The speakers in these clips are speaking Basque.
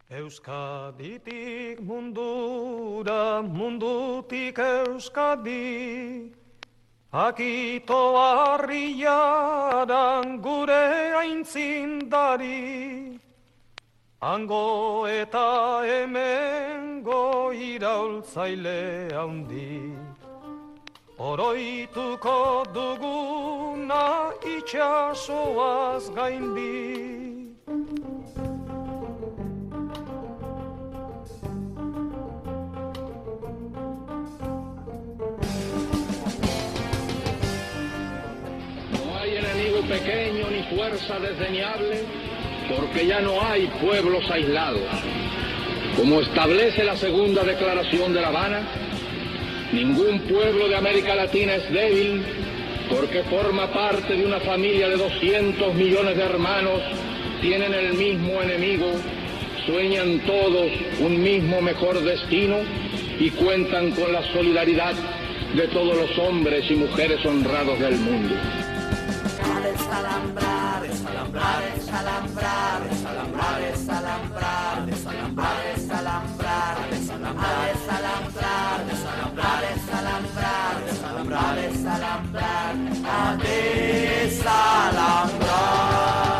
Euskaditik mundura, mundutik Euskadi, akito harriaran gure aintzindari, hango eta hemengo iraultzaile handi, oroituko duguna itxasoaz gaindi. Pequeño ni fuerza desdeñable, porque ya no hay pueblos aislados. Como establece la segunda declaración de La Habana, ningún pueblo de América Latina es débil, porque forma parte de una familia de 200 millones de hermanos, tienen el mismo enemigo, sueñan todos un mismo mejor destino y cuentan con la solidaridad de todos los hombres y mujeres honrados del mundo. Desalambrar, desalambrar, desalambrar, desalambrar, desalambrar, desalambrar, desalambrar, desalambrar, desalambrar, desalambrar, desalambrar, desalambrar, desalambrar, desalambrar.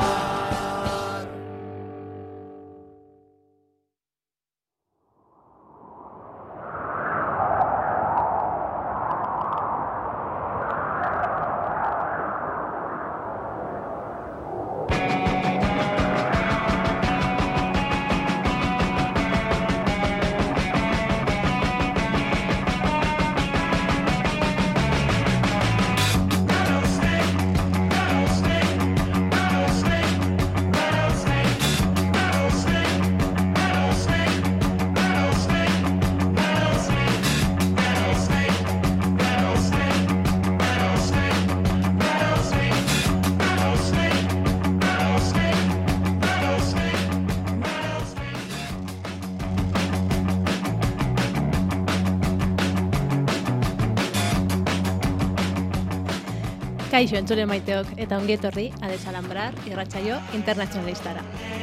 Kaixo entzule maiteok eta ongi etorri a Desalambrar irratsaio internazionalistara.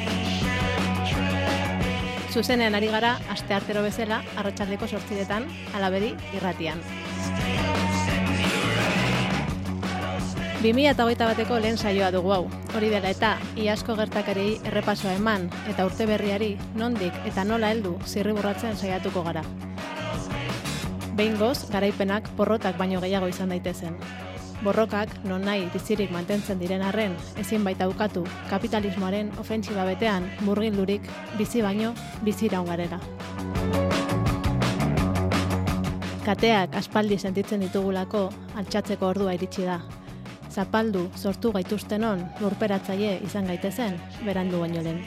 Zuzenean ari gara asteartero bezala arratsaldeko 8etan Alabedi irratian. 2021ko lehen saioa dugu hau. Hori dela eta iazko gertakariei errepasoa eman eta urte berriari nondik eta nola heldu zirriborratzen saiatuko gara. Behingoz, garaipenak porrotak baino gehiago izan daitezen. Borrokak non nahi bizirik mantentzen diren arren, ezin baita ukatu kapitalismoaren ofentsiba betean murgildurik bizi baino bizi iraun garela. Kateak aspaldi sentitzen ditugulako altxatzeko ordua iritsi da. Zapaldu sortu gaituztenon lurperatzaile izan gaitezen berandu baino lehen.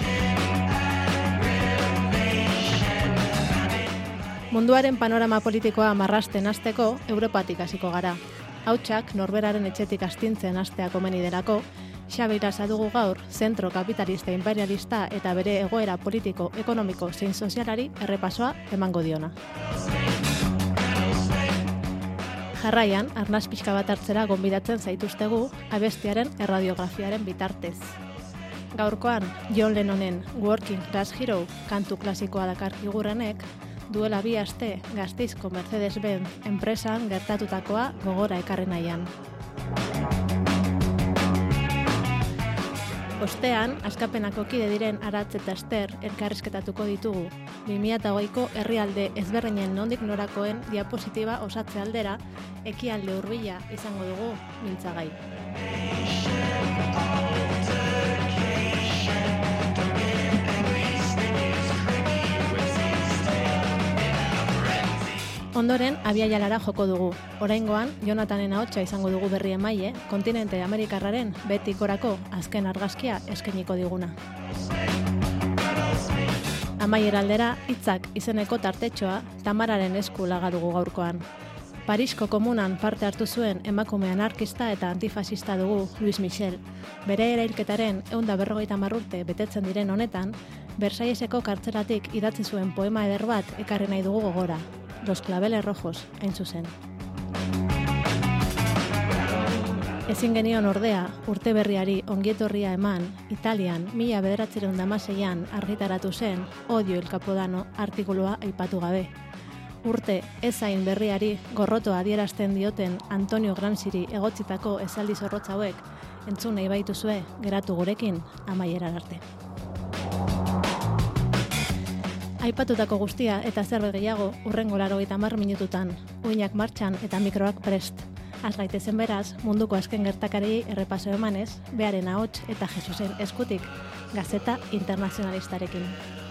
Munduaren panorama politikoa marrasten hasteko Europatik hasiko gara. Hautsak norberaren etxetik astintzen hastea komeni delako, Xabirasa dugu gaur zentro kapitalista imperialista eta bere egoera politiko, ekonomiko zein sozialari errepasoa emango diona. Jarraian, arnaz pixka bat hartzera gonbidatzen zaituztegu abestiaren erradiografiaren bitartez. Gaurkoan, John Lennonen Working Class Hero kantu klasikoa dakar figuranek, duela 2 aste Gasteizko Mercedes-Benz enpresan gertatutakoa gogora ekarri nahian. Ostean, askapenako kide diren Aratz eta Ester elkarrizketatuko ditugu. 2020ko herrialde ezberdinen nondik norakoen diapositiba osatze aldera, ekialde hurbila izango dugu mintzagai. Ondoren, Abiaialara joko dugu. Oraingoan, Jonathanen ahotsa izango dugu berri emaile, kontinente Amerikarraren betikorako azken argazkia eskainiko diguna. Amaiera aldera, hitzak izeneko tartetxoa Tamararen esku laga dugu gaurkoan. Parisko komunan parte hartu zuen emakume anarkista eta antifasista dugu Luis Michel. Bere erailketaren 150 urte betetzen diren honetan, Versailleseko kartzelatik idatzi zuen poema eder bat ekarri nahi dugu gogora. Los claveles rojos, hain zuzen. Ezin genion ordea, urte berriari ongietorria eman, Italian 1916an argitaratu zen Odio el Capodano artikulua aipatu gabe. Urte ezain berriari gorrotoa adierazten dioten Antonio Gramsciri egotzitako esaldi zorrotz hauek entzun nahi baituzue, geratu gurekin amaieran arte. Aipatutako guztia eta zerbait gehiago hurrengo 80 minututan, uinak martxan eta mikroak prest. Az gaitezen beraz, munduko azken gertakariei errepaso emanez, bearen ahots eta Jesusen eskutik, Gazeta Internazionalistarekin.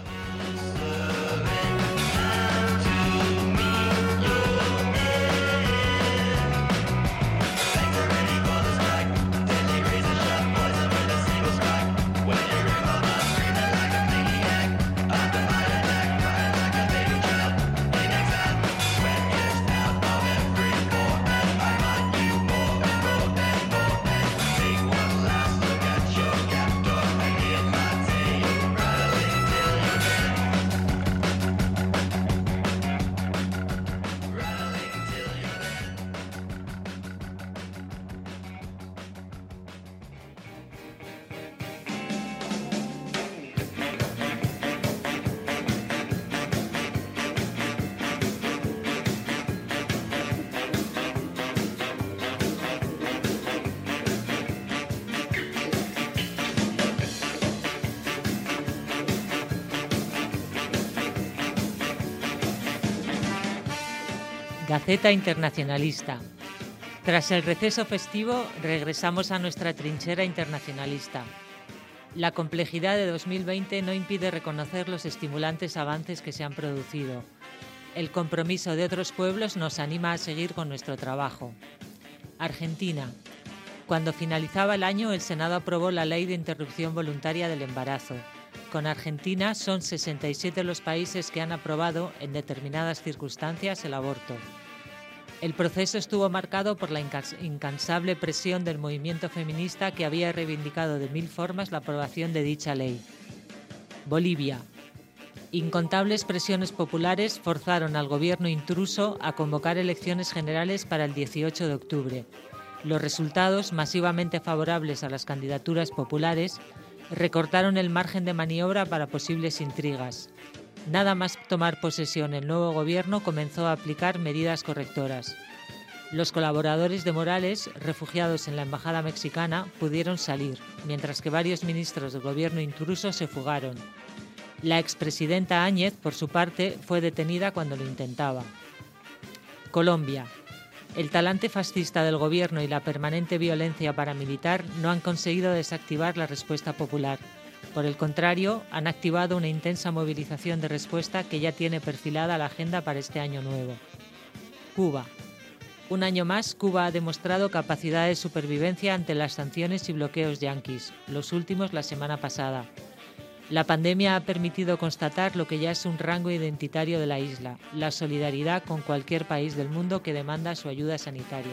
Gaceta Internacionalista. Tras el receso festivo, regresamos a nuestra trinchera internacionalista. La complejidad de 2020 no impide reconocer los estimulantes avances que se han producido. El compromiso de otros pueblos nos anima a seguir con nuestro trabajo. Argentina. Cuando finalizaba el año, el Senado aprobó la Ley de Interrupción Voluntaria del Embarazo. Con Argentina son 67 los países que han aprobado, en determinadas circunstancias, el aborto. El proceso estuvo marcado por la incansable presión del movimiento feminista que había reivindicado de 1000 formas la aprobación de dicha ley. Bolivia. Incontables presiones populares forzaron al gobierno intruso a convocar elecciones generales para el 18 de octubre. Los resultados, masivamente favorables a las candidaturas populares, recortaron el margen de maniobra para posibles intrigas. Nada más tomar posesión, el nuevo gobierno comenzó a aplicar medidas correctoras. Los colaboradores de Morales, refugiados en la embajada mexicana, pudieron salir, mientras que varios ministros del gobierno intruso se fugaron. La expresidenta Áñez, por su parte, fue detenida cuando lo intentaba. Colombia. El talante fascista del gobierno y la permanente violencia paramilitar no han conseguido desactivar la respuesta popular. Por el contrario, han activado una intensa movilización de respuesta que ya tiene perfilada la agenda para este año nuevo. Cuba. Un año más, Cuba ha demostrado capacidad de supervivencia ante las sanciones y bloqueos yanquis, los últimos la semana pasada. La pandemia ha permitido constatar lo que ya es un rango identitario de la isla, la solidaridad con cualquier país del mundo que demanda su ayuda sanitaria.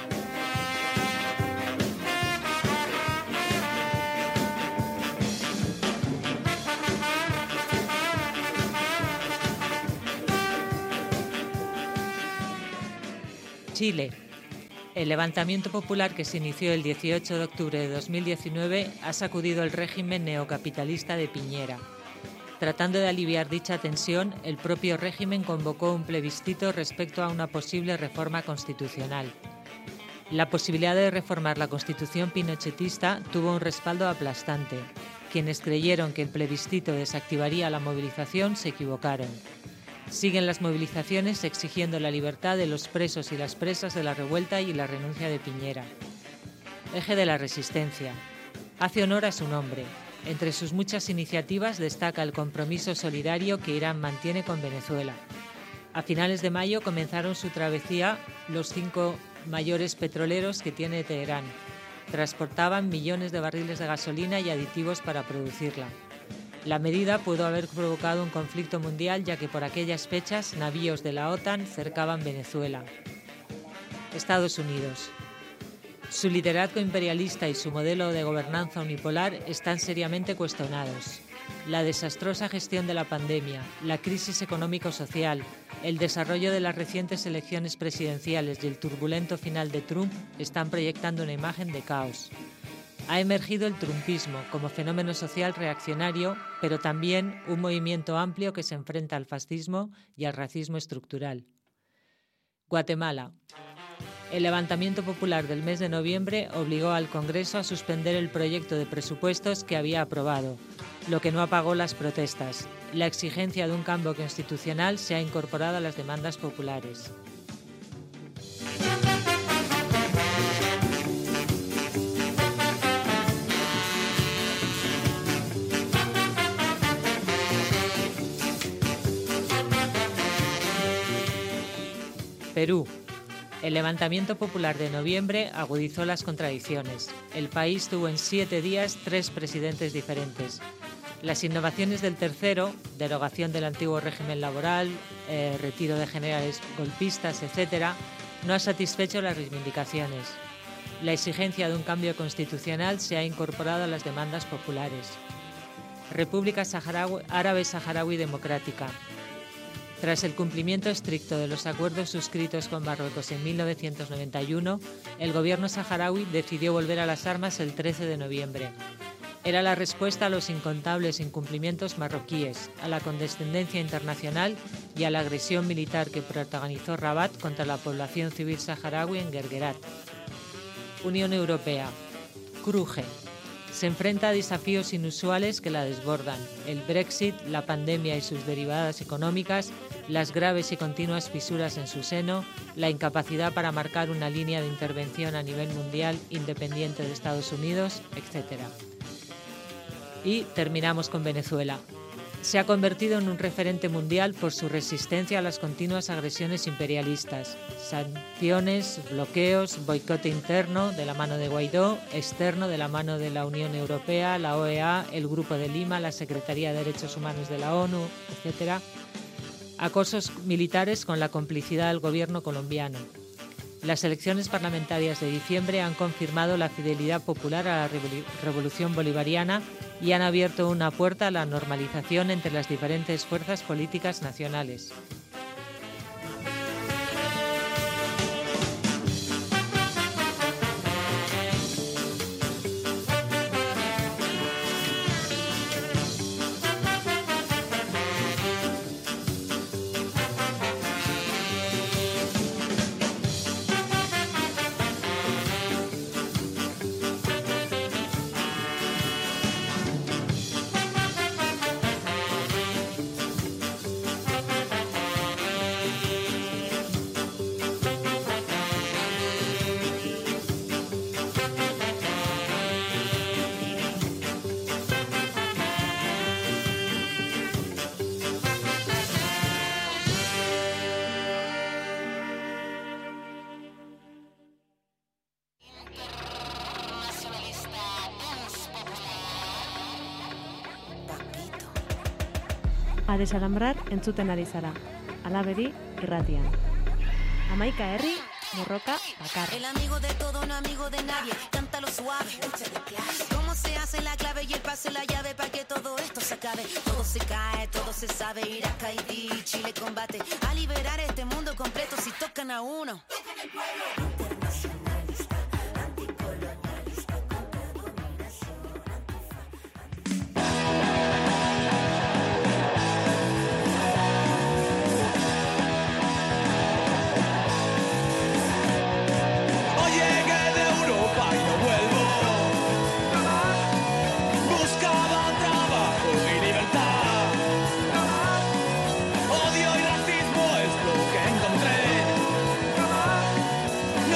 Chile. El levantamiento popular que se inició el 18 de octubre de 2019 ha sacudido el régimen neocapitalista de Piñera. Tratando de aliviar dicha tensión, el propio régimen convocó un plebiscito respecto a una posible reforma constitucional. La posibilidad de reformar la constitución pinochetista tuvo un respaldo aplastante. Quienes creyeron que el plebiscito desactivaría la movilización se equivocaron. Siguen las movilizaciones exigiendo la libertad de los presos y las presas de la revuelta y la renuncia de Piñera. Eje de la Resistencia. Hace honor a su nombre. Entre sus muchas iniciativas destaca el compromiso solidario que Irán mantiene con Venezuela. A finales de mayo comenzaron su travesía los 5 mayores petroleros que tiene Teherán. Transportaban millones de barriles de gasolina y aditivos para producirla. La medida pudo haber provocado un conflicto mundial, ya que por aquellas fechas navíos de la OTAN cercaban Venezuela. Estados Unidos. Su liderazgo imperialista y su modelo de gobernanza unipolar están seriamente cuestionados. La desastrosa gestión de la pandemia, la crisis económico-social, El desarrollo de las recientes elecciones presidenciales y el turbulento final de Trump están proyectando una imagen de caos. Ha emergido el trumpismo como fenómeno social reaccionario, pero también un movimiento amplio que se enfrenta al fascismo y al racismo estructural. Guatemala. El levantamiento popular del mes de noviembre obligó al Congreso a suspender el proyecto de presupuestos que había aprobado, lo que no apagó las protestas. La exigencia de un cambio constitucional se ha incorporado a las demandas populares. Perú. El levantamiento popular de noviembre agudizó las contradicciones. El país tuvo en 7 días 3 presidentes diferentes. Las innovaciones del tercero, derogación del antiguo régimen laboral, retiro de generales golpistas, etc., no ha satisfecho las reivindicaciones. La exigencia de un cambio constitucional se ha incorporado a las demandas populares. República Árabe Saharaui Democrática. Tras el cumplimiento estricto de los acuerdos suscritos con Marruecos en 1991, el gobierno saharaui decidió volver a las armas el 13 de noviembre. Era la respuesta a los incontables incumplimientos marroquíes, a la condescendencia internacional y a la agresión militar que protagonizó Rabat contra la población civil saharaui en Guerguerat. Unión Europea. Cruje. Se enfrenta a desafíos inusuales que la desbordan: el Brexit, la pandemia y sus derivadas económicas, las graves y continuas fisuras en su seno, la incapacidad para marcar una línea de intervención a nivel mundial independiente de Estados Unidos, etc. Y terminamos con Venezuela. Se ha convertido en un referente mundial por su resistencia a las continuas agresiones imperialistas. Sanciones, bloqueos, boicot interno de la mano de Guaidó, externo de la mano de la Unión Europea, la OEA, el Grupo de Lima, la Secretaría de Derechos Humanos de la ONU, etc. Acosos militares con la complicidad del gobierno colombiano. Las elecciones parlamentarias de diciembre han confirmado la fidelidad popular a la revolución bolivariana y han abierto una puerta a la normalización entre las diferentes fuerzas políticas nacionales. A desalambrar entzuten ari zara. Alabedi irratian. Hamaika herri, borroka bakarra. El amigo de todo, no amigo de nadie. Cántalo suave. Cómo se hace la clave y el pase la llave para que todo esto se acabe. Todo se cae, todo se sabe. Irak, Haití, Chile combate. A liberar este mundo completo si tocan a uno. Odio y racismo es lo que encontré.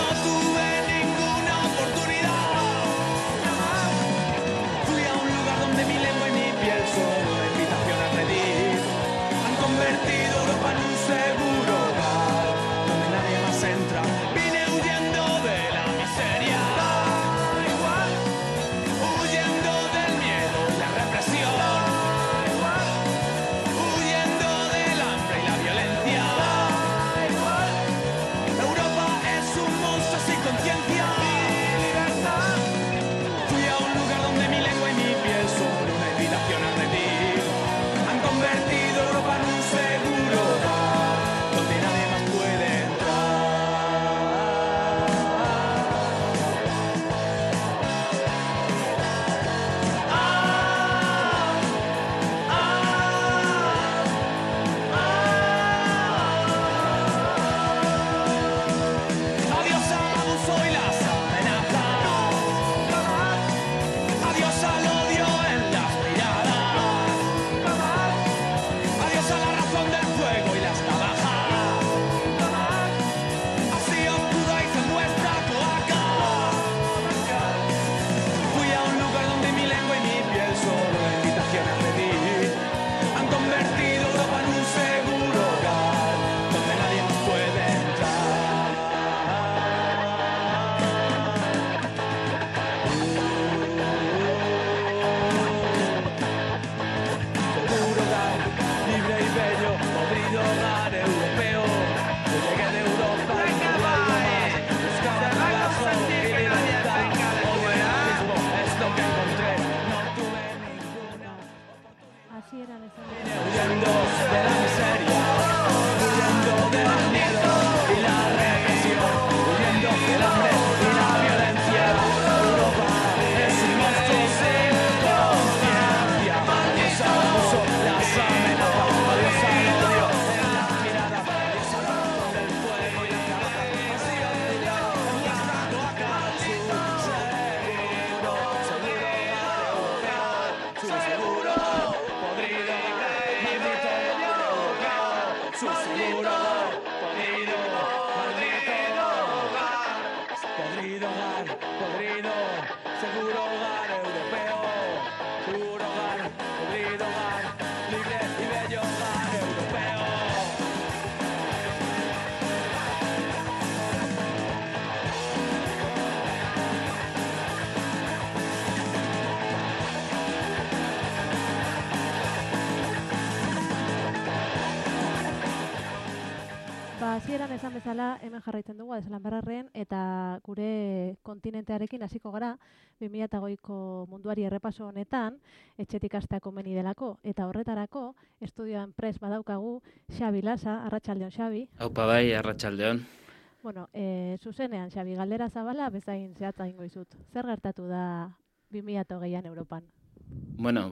Hasieran esan bezala, hemen jarraitzen dugu Adesalanbarrarren eta gure kontinentearekin hasiko gara 2008ko munduari errepaso honetan etxetik hastea komeni delako. Eta horretarako, estudioan prest badaukagu Xabi Lasa, arratsaldeon Xabi. Aupa bai, arratsaldeon. Bueno, zuzenean Xabi, galdera zabala bezain zehatza egingo dizut. Zer gertatu da 2008an Europan? Bueno,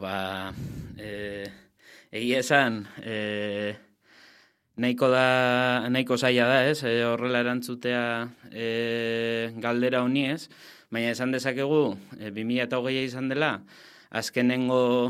egia esan, nahiko zaila da, ez? Horrela erantzutea galdera honi, ez? Baina esan dezakegu, 2008 izan dela, azkenengo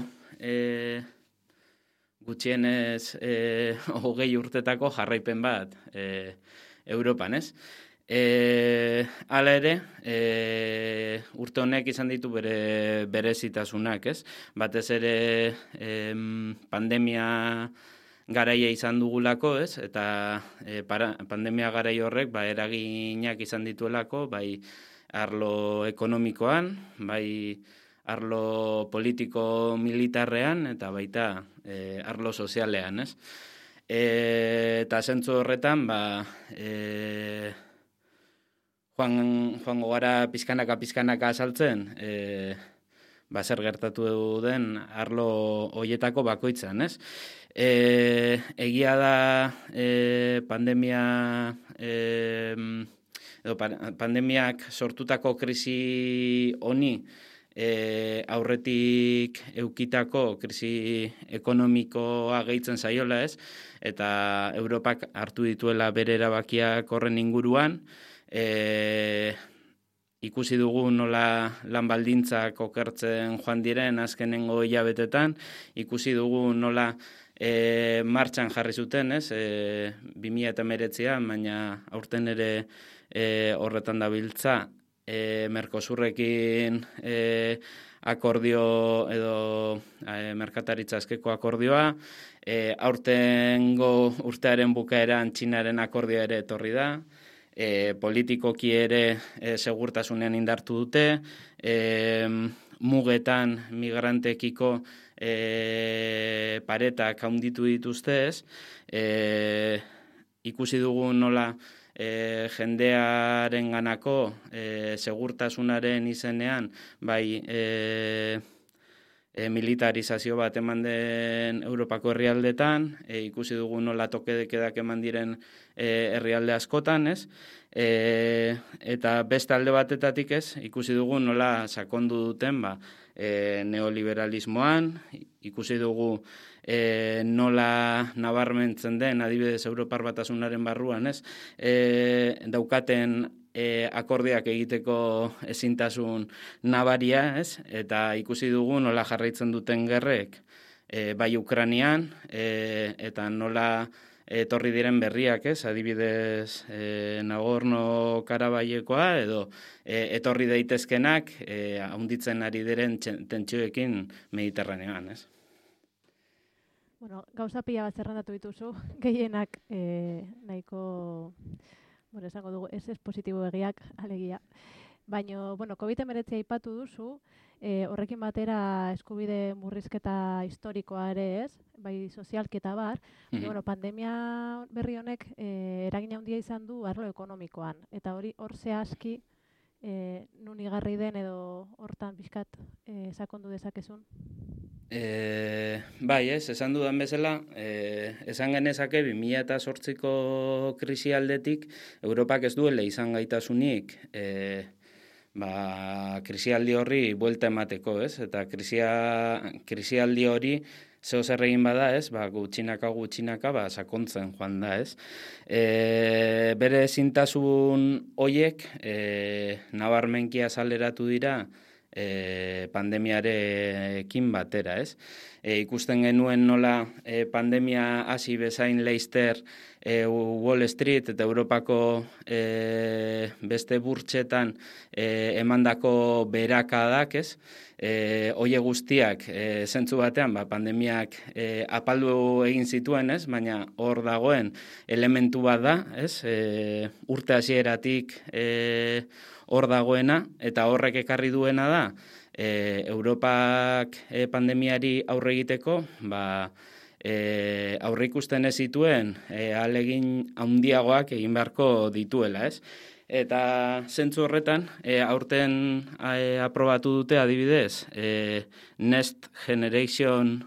gutxienez 20 urtetako jarraipen bat Europan, ez? Hala ere, urte honek izan ditu berezitasunak, ez? Batez ere pandemia garaia izan dugulako, ez? Eta pandemia garai horrek eraginak izan dituelako, bai arlo ekonomikoan, bai arlo politiko-militarrean, eta baita arlo sozialean, ez? Eta zentzu horretan, joango gara pizkanaka azaltzen, zer gertatu den arlo hoietako bakoitzan, ez? Egia da pandemiak sortutako krisi honi aurretik eukitako krisi ekonomikoa gehitzen zaiola, ez? Eta Europak hartu dituela bere erabakiak horren inguruan, ikusi dugu nola lan baldintzak okertzen joan diren azkenengo hilabetetan, ikusi dugu nola martxan jarri zuten, ez? 2019an, baina aurten ere horretan dabiltza, Mercosurrekin akordio edo merkataritza askeko akordioa, aurtengo urtearen bukaeran Txinaren akordioa ere etorri da, politikoki ere segurtasunean indartu dute, mugetan migrantekiko paretak handitu dituzte, ez? Ikusi dugu nola jendearen ganako segurtasunaren izenean, bai militarizazio bat eman den Europako herrialdetan, ikusi dugu nola tokedekedak eman diren herrialde askotan, ez? Eta beste alde batetatik, ez? Ikusi dugu nola sakondu duten neoliberalismoan, ikusi dugu nola nabarmentzen den, adibidez Europar Batasunaren barruan, ez? Daukaten akordiak egiteko ezintasun nabaria, ez? Eta ikusi dugu nola jarraitzen duten gerrek, bai Ukrainian, eta nola etorri diren berriak, ez? Adibidez Nagorno-Karabaiekoa, edo etorri daitezkenak handitzen ari diren tentsioekin Mediterraneoan, ez? Bueno, gauza pila bat zerrendatu dituzu, gehienak nahiko, esango dugu, ez positibo egiak, alegia. Baina, COVID-19 aipatu duzu, horrekin batera eskubide murrizketa historikoa ere, ez? Bai sozialketa bar, pandemia berri honek eragina handia izan du arlo ekonomikoan. Eta hor zehazki nun igarri den edo hortan pixkat sakondu dezakezun? Bai, esan dudan bezala, esan genezake 2008ko krisi aldetik Europak ez duela izan gaitasunik krisialdi horri buelta emateko, ez? Eta krisialdi hori zeo zer egin bada, ez? Gutxinaka, sakontzen joan da, ez? Bere ezintasun hoiek nabarmenki azaleratu dira pandemiarekin batera, ez? Ikusten genuen nola pandemia hasi bezain Leicester, Wall Street eta Europako beste burtsetan emandako berakadak, ez? Hoie guztiak zentzu batean pandemiak apaldu egin zituen, ez? Baina hor dagoen elementu bat da, ez? Urte hasieratik hor dagoena, eta horrek ekarri duena da, Europak pandemiari aurre egiteko, aurre ikusten ez zituen ahalegin handiagoak egin beharko dituela, ez? Eta zentzu horretan, aurten aprobatu dute adibidez, Next Generation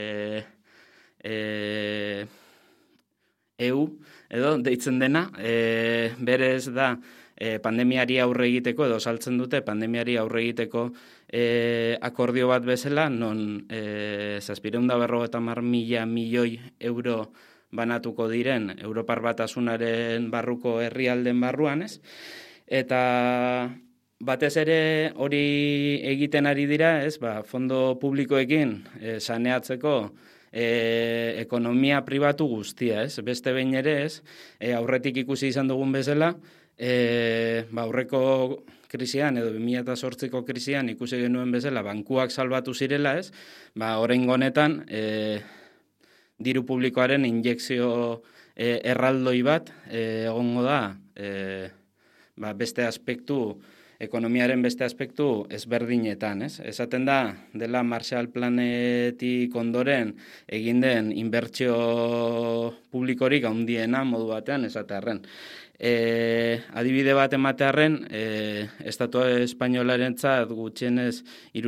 EU, edo deitzen dena, berez da, pandemiari aurre egiteko, edo saltzen dute pandemiari aurre egiteko akordio bat bezala, non 750 milioi euro banatuko diren Europar Batasunaren barruko herrialden barruan, ez? Eta batez ere hori egiten ari dira, ez? Fondo publikoekin saneatzeko ekonomia pribatu guztia, ez? Beste behin ere, ez? Aurretik ikusi izan dugun bezala, aurreko krisian edo 2008ko krisian ikusi genuen bezala bankuak salbatu zirela, ez? Oraingo honetan diru publikoaren injekzio erraldoi bat egongo da beste aspektu, ekonomiaren beste aspektu ezberdinetan, ez? Esaten da, dela Marshall Planetik ondoren egin den inbertsio publikorik handiena modu batean esatearren. Adibide bat ematearren, Estatu Espainolarentzat gutxienez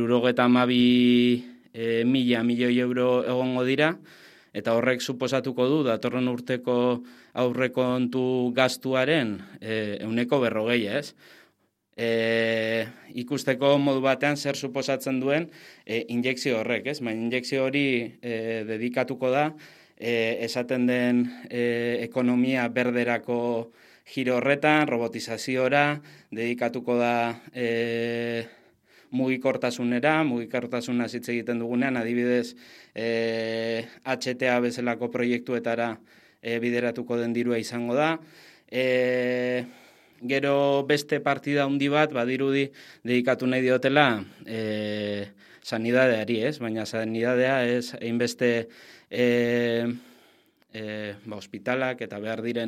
72 milioi euro egongo dira, eta horrek suposatuko du datorren urteko aurrekontu gastuaren 40%, ez? Ikusteko modu batean zer suposatzen duen injekzio horrek, ez? Baina injekzio hori dedikatuko da esaten den ekonomia berderako giro horretan, robotizaziora, dedikatuko da mugikortasunaz hitz egiten dugunean, adibidez HTA bezalako proiektuetara bideratuko den dirua izango da. Gero beste partida handi bat, badirudi, dedikatu nahi diotela sanidadeari, ez? Baina sanidadea ez hainbeste ospitalak eta behar diren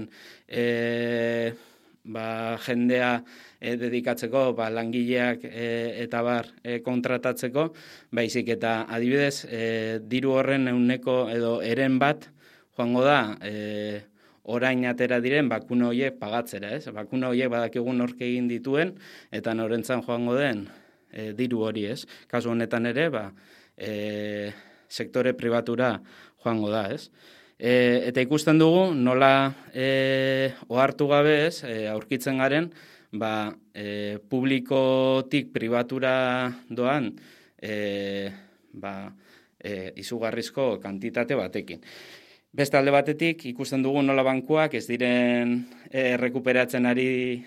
jendea dedikatzeko, langileak eta kontratatzeko, baizik eta adibidez diru horren ehuneko edo eren bat joango da orain atera diren bakuna horiek pagatzera, ez? Bakuna horiek badakigu nork egin dituen eta norentzan joango den diru hori, ez? Kasu honetan ere, sektore pribatura joango da, ez? Eta ikusten dugu nola ohartu gabe, ez, aurkitzen garen, publikotik pribatura doan izugarrizko kantitate batekin. Beste alde batetik, ikusten dugu nola bankuak ez diren rekuperatzen ari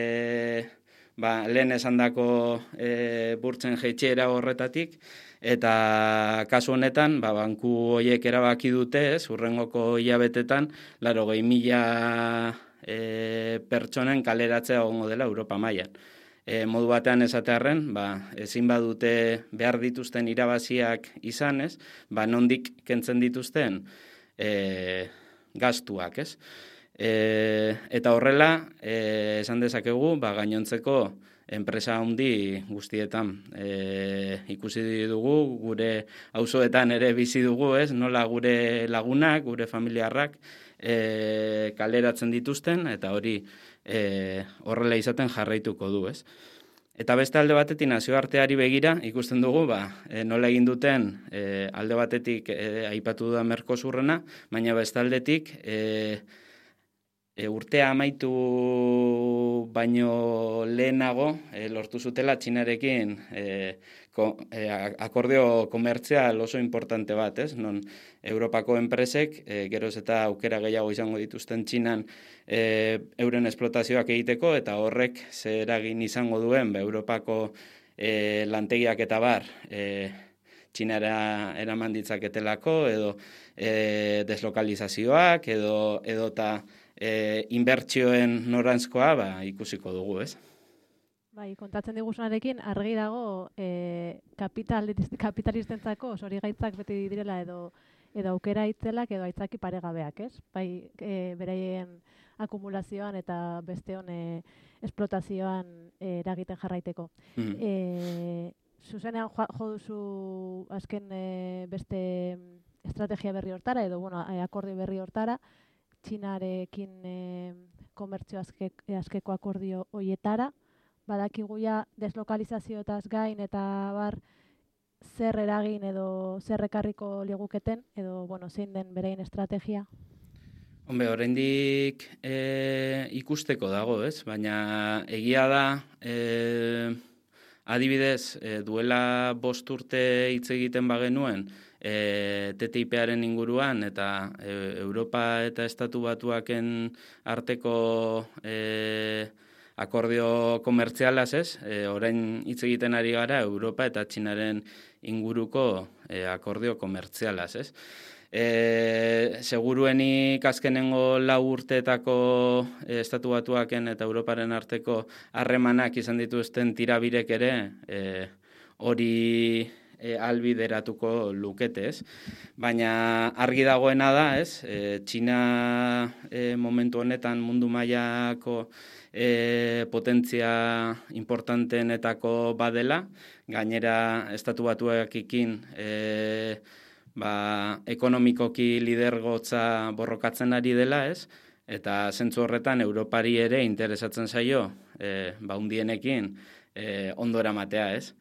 lehen esandako burtsen jaitsiera horretatik, eta kasu honetan, banku horiek erabaki dute, hurrengoko hilabetetan, 80.000 pertsonen kaleratzea egongo dela Europa mailan. Modu batean esatearren, ezin badute behar dituzten irabaziak izan, nondik kentzen dituzten gastuak, ez? Eta horrela, esan dezakegu, gainontzeko enpresa handi guztietan ikusi dugu, gure auzoetan ere bizi dugu, ez? Nola gure lagunak, gure familiarrak kaleratzen dituzten, eta hori horrela izaten jarraituko du, ez? Eta beste alde batetik nazioarteari begira ikusten dugu nola egin duten alde batetik aipatu da Mercosurrena, baina beste aldetik urtea amaitu baino lehenago lortu zutela Txinarekin akordio komertzial oso importante bat, ez? Non Europako enpresek geroz eta aukera gehiago izango dituzten Txinan euren esplotazioak egiteko, eta horrek zer eragin izango duen Europako lantegiak eta bar Txinara eraman ditzaketelako, edo deslokalizazioak, edo eta inbertsioen noranzkoa ikusiko dugu, ez? Bai, kontatzen diguzunarekin argi dago kapitalistentzako zorigaitzak beti direla edo aukera itzelak edo aitzaki paregabeak, ez? Bai, beraien akumulazioan eta besteon esplotazioan eragiten jarraiteko. Zuzenean jo duzu azken beste estrategia berri hortara edo akordio berri hortara, Txinarekin komertzio askeko akordio hoietara, badakiguia deslokalizazioetaz gain eta bar zer eragin edo zer ekarriko liguketen, edo zein den berein estrategia? Oraindik ikusteko dago, ez? Baina egia da, adibidez, duela 5 urte hitz egiten bagenuen, TTIP-aren inguruan eta Europa eta Estatu Batuaken arteko akordio komertzialaz, ez? Orain hitz egiten ari gara Europa eta Txinaren inguruko akordio komertzialaz, ez? Seguruenik azkenengo 4 urteetako Estatu Batuaken eta Europaren arteko harremanak izan dituzten tirabirek ere hori albideratuko lukete, ez? Baina argi dagoena da, ez? Txina momentu honetan mundu mailako potentzia importanteenetako badela, gainera Estatu Batuakekin ekonomikoki lidergotza borrokatzen ari dela, ez? Eta zentzu horretan Europari ere interesatzen zaio, hundienekin ondo eramatea, ez?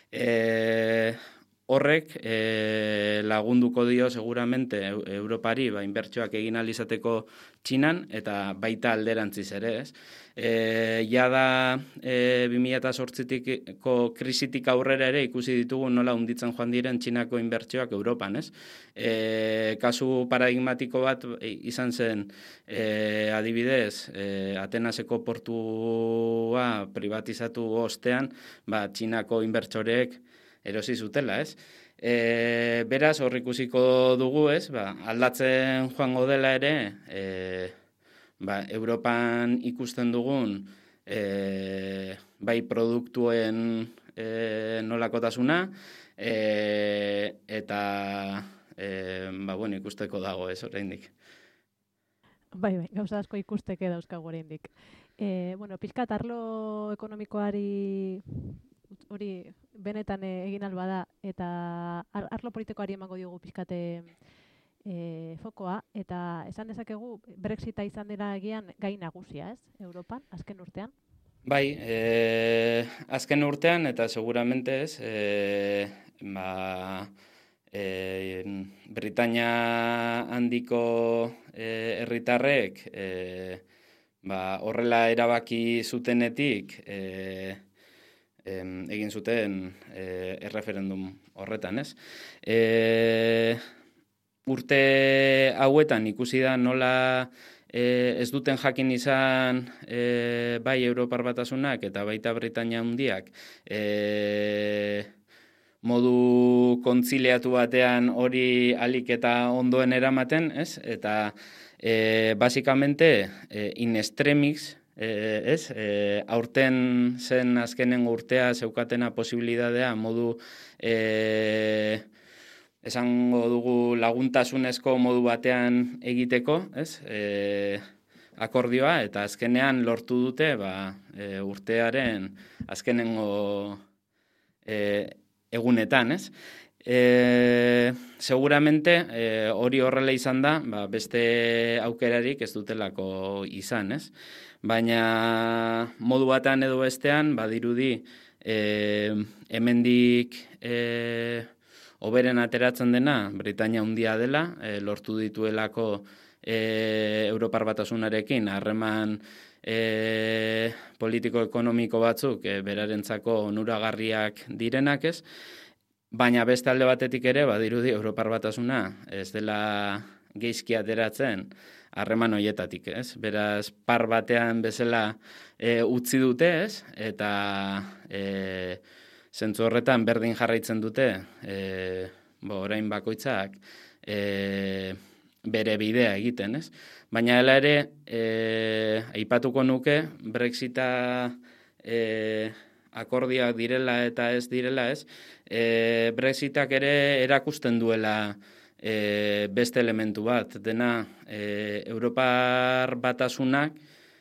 Horrek lagunduko dio seguramente Europari inbertsioak egin ahal izateko Txinan, eta baita alderantziz ere, ez? Jada 2008ko krisitik aurrera ere ikusi ditugu nola hunditzen joan diren Txinako inbertsioak Europan, ez? Kasu paradigmatiko bat izan zen, adibidez, Atenaseko portua privatizatu ostean, Txinako inbertsoreek erosi zutela, ez? Beraz, hor ikusiko dugu, ez? Aldatzen joango dela ere, Europan ikusten dugun bai produktuen nolakotasuna, eta ikusteko dago, ez, oraindik. Bai, gauza asko ikusteke dauzkagu oraindik. Pixkat arlo ekonomikoari hori benetan egin alba da, eta arlo politikoari emango diogu pixkate fokoa, eta esan dezakegu Brexita izan dela egian gai nagusia, ez, Europan, azken urtean? Bai, azken urtean, eta seguramente ez, Britania handiko herritarrek horrela erabaki zutenetik egin zuten erreferendum horretan, ez? Urte hauetan ikusi da nola ez duten jakin izan bai Europar Batasunak eta baita Britania handiak modu kontziliatu batean hori alik eta ondoen eramaten, ez? Eta basikamente in extremis, ez? Aurten zen azkenengo urtea zeukatena posibilitatea modu esango dugu laguntasunezko modu batean egiteko, ez? Akordioa, eta azkenean lortu dute urtearen azkenengo egunetan, ez? Seguramente hori horrela izan da, beste aukerarik ez dutelako izan, ez? Baina modu batean edo bestean badirudi hemendik hoberen ateratzen dena Britainia Handia dela, lortu dituelako Europar Batasunarekin harreman politiko-ekonomiko batzuk berarentzako onuragarriak direnak ez, baina beste alde batetik ere, badirudi Europar Batasuna ez dela geizki ateratzen harreman hoietatik, ez? Beraz, par batean bezala utzi dute, ez? Eta zentzu horretan berdin jarraitzen dute, orain bakoitzak bere bidea egiten, ez? Baina hala ere, aipatuko nuke, Brexita akordioak direla eta ez direla, ez? Brexitak ere erakusten duela beste elementu bat, dena Europar Batasunak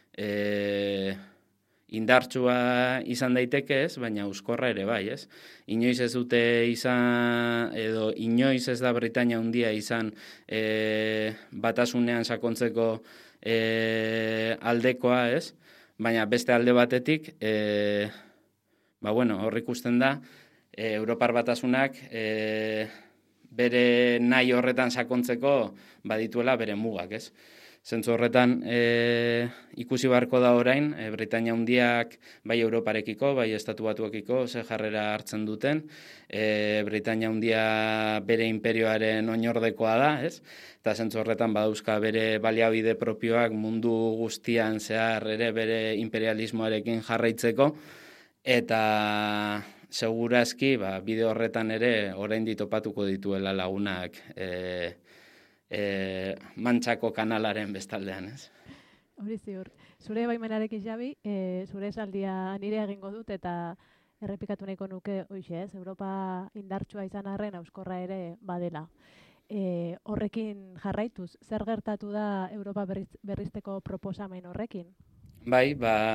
indartsua izan daiteke ez, baina euskorra ere bai, ez? Inoiz ez dute izan, edo inoiz ez da Britainia Handia izan batasunean sakontzeko aldekoa, ez? Baina beste alde batetik, hor ikusten da, Europar Batasunak bere nahi horretan sakontzeko badituela bere mugak, ez? Zentzu horretan ikusi beharko da orain, Britainia Handiak bai Europarekiko, bai Estatu Batuekiko ze jarrera hartzen duten, Britainia Handia bere imperioaren oinordekoa da, ez? Eta zentzu horretan badauzka bere baliabide propioak mundu guztian zehar ere bere imperialismoarekin jarraitzeko, eta segurazki bide horretan ere orain ditopatuko dituela lagunak Mantxako kanalaren bestaldean, ez? Hori ziur. Zure baimenarekin Jabi, zure esaldia nire egingo dut eta errepikatu nahiko nuke hoixe, ez? Europa indartsua izan arren euskorra ere badela. Horrekin jarraituz, zer gertatu da Europa berrizteko proposamen horrekin? Bai,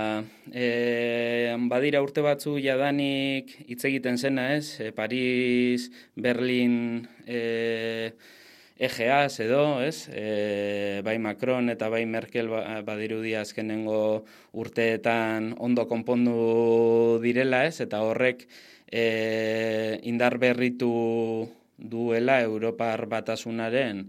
badira urte batzu jadanik hitz egiten zena, ez? Paris, Berlin, EGAs edo, ez? Bai Macron eta bai Merkel badirudi azkenengo urteetan ondo konpondu direla, ez? Eta horrek indar berritu duela Europar Batasunaren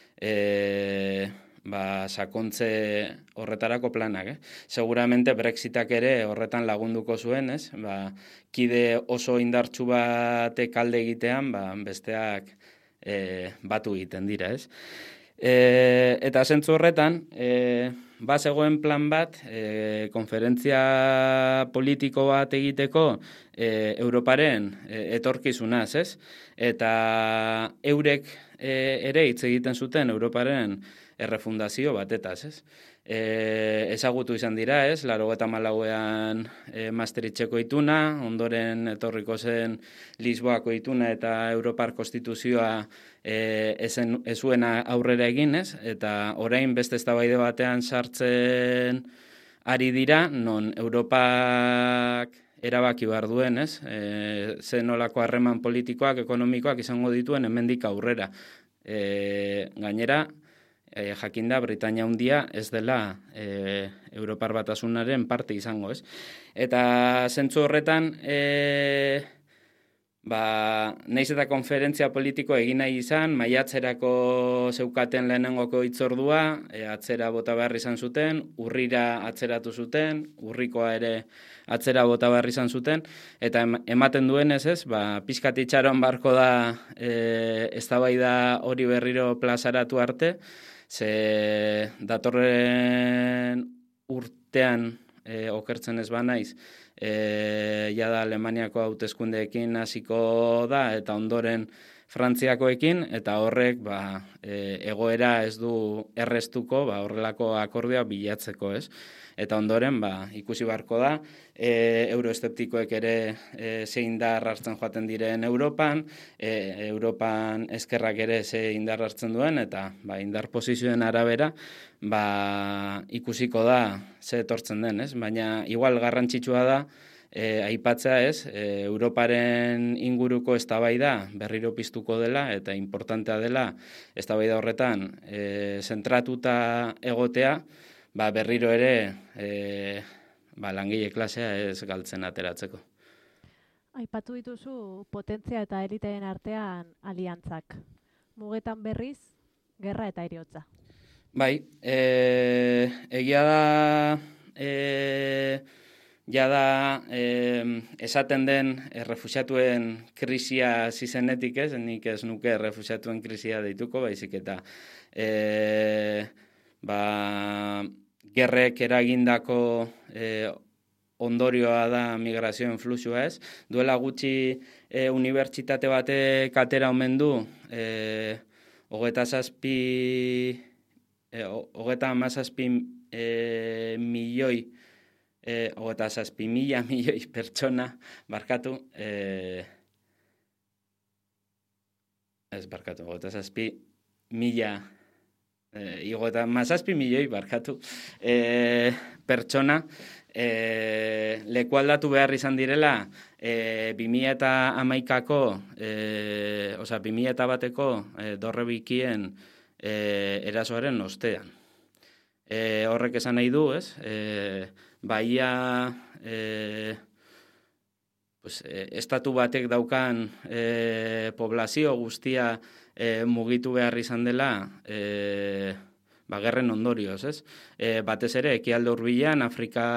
sakontze horretarako planak, Seguramente Brexitak ere horretan lagunduko zuen, ez? Kide oso indartsu batek alde egitean, besteak batu egiten dira, ez? Eta zentzu horretan, zegoen plan bat, konferentzia politiko bat egiteko Europaren etorkizunaz, ez? Eta eurek ere hitz egiten zuten Europaren errefundazio batetaz, ez? Ezagutu izan dira, ez? 1984ean Maastrichteko ituna, ondoren etorriko zen Lisboako ituna eta Europar Konstituzioa ez zuen aurrera egin, ez? Eta orain beste eztabaide batean sartzen ari dira, non Europak erabaki behar duen, ez? Ze nolako harreman politikoak, ekonomikoak izango dituen hemendik aurrera. Gainera, jakinda Britainia Handia ez dela Europar Batasunaren parte izango, ez? Eta zentzu horretan, nahiz eta konferentzia politiko egin nahi izan, maiatzerako zeukaten lehenengoko hitzordua, atzera bota behar izan zuten, urrira atzeratu zuten, urrikoa ere atzera bota behar izan zuten, eta ematen duenez, ez, pixkat itxaron barko da eztabaida hori berriro plazaratu arte, ze datorren urtean okertzen ez banaiz, jada Alemaniako hauteskundeekin hasiko da eta ondoren Frantziakoekin, eta horrek egoera ez du errestuko horrelako akordioa bilatzeko, ez? Eta ondoren ikusi beharko da euroeszeptikoek ere ze indar hartzen joaten diren Europan, Europan ezkerrak ere ze indar hartzen duen, eta indar posizioen arabera ikusiko da ze etortzen den, ez? Baina igual garrantzitsua da aipatzea, ez, Europaren inguruko eztabaida berriro piztuko dela eta importantea dela eztabaida horretan zentratuta egotea, berriro ere langile klasea ez galtzen ateratzeko. Aipatu dituzu potentzia eta eliteen artean aliantzak. Mugetan berriz, gerra eta heriotza. Bai, egia da, esaten den refuxiatuen krisia zizenetik ez, nik ez nuke refuxiatuen krisia deituko, baizik eta gerrek eragindako ondorioa da migrazioen fluxua ez. Duela gutxi unibertsitate batek atera omen du, 37 milioi, 37.000 milioi pertsona, barkatu, 37 milioi, barkatu, pertsona, lekualdatu behar izan direla 2011ko, 2001ko dorrebikien erasoaren ostean. Horrek esan nahi du, ez? Baia estatu batek daukan poblazio guztia mugitu behar izan dela gerren ondorioz, ez? Batez ere, ekialde hurbilean, Afrika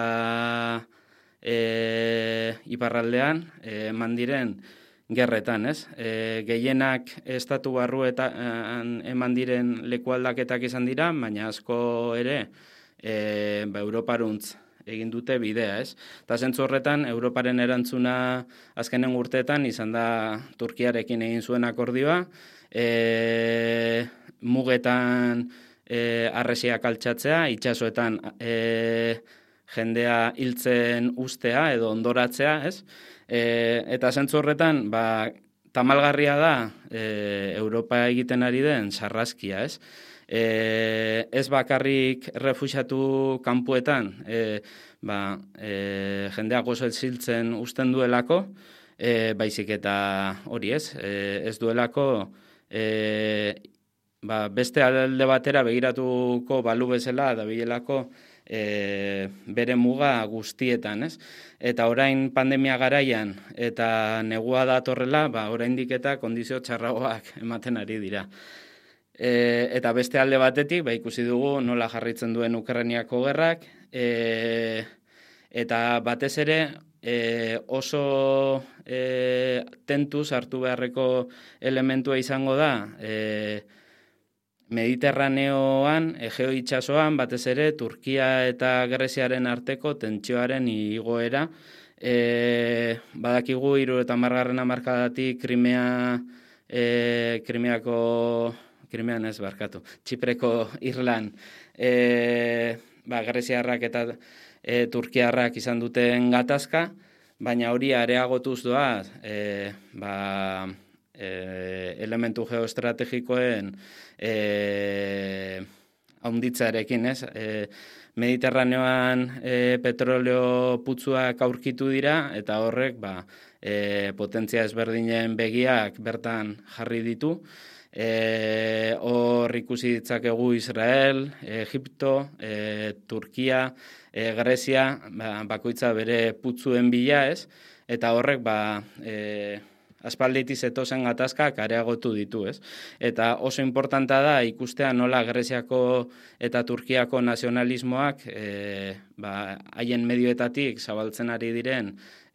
iparraldean, eman diren gerretan, ez? Gehienak estatu barruetan eman diren lekualdaketak izan dira, baina asko ere Europaruntz egin dute bidea, ez? Eta zentzu horretan, Europaren erantzuna azkenen urteetan izan da Turkiarekin egin zuen akordioa, mugetan arresiak altxatzea, itsasoetan jendea hiltzen ustea edo ondoratzea, ez? Eta zentzu horretan, tamalgarria da Europa egiten ari den sarraskia, ez? Ez bakarrik refuxiatu kanpuetan, jendeak oso hiltzen usten duelako, baizik eta hori ez, ez duelako beste alde batera begiratuko balu bezala dabilelako bere muga guztietan, ez? Eta orain pandemia garaian eta negua datorrela, oraindik eta kondizio txarragoak ematen ari dira. Eta beste alde batetik, ikusi dugu nola jarritzen duen Ukrainiako gerrak, eta batez ere oso tentuz hartu beharreko elementua izango da, Mediterraneoan, Egeo itsasoan, batez ere, Turkia eta Greziaren arteko tentsioaren igoera. Badakigu 70. hamarkadatik Txipreko Irlan, Greziarrak eta Turkiarrak izan duten gatazka, baina hori areagotuz doa, elementu geoestrategikoen haunditzarekin, ez? Mediterraneoan petroleo putzuak aurkitu dira, eta horrek potentzia ezberdinen begiak bertan jarri ditu. Hor ikusi ditzakegu Israel, Egipto, Turkia, Grezia, bakoitza bere putzuen bila, ez? Eta horrek aspalditik zetozen gatazkak areagotu ditu, ez? Eta oso importanta da ikustea nola Greziako eta Turkiako nazionalismoak haien medioetatik zabaltzen ari diren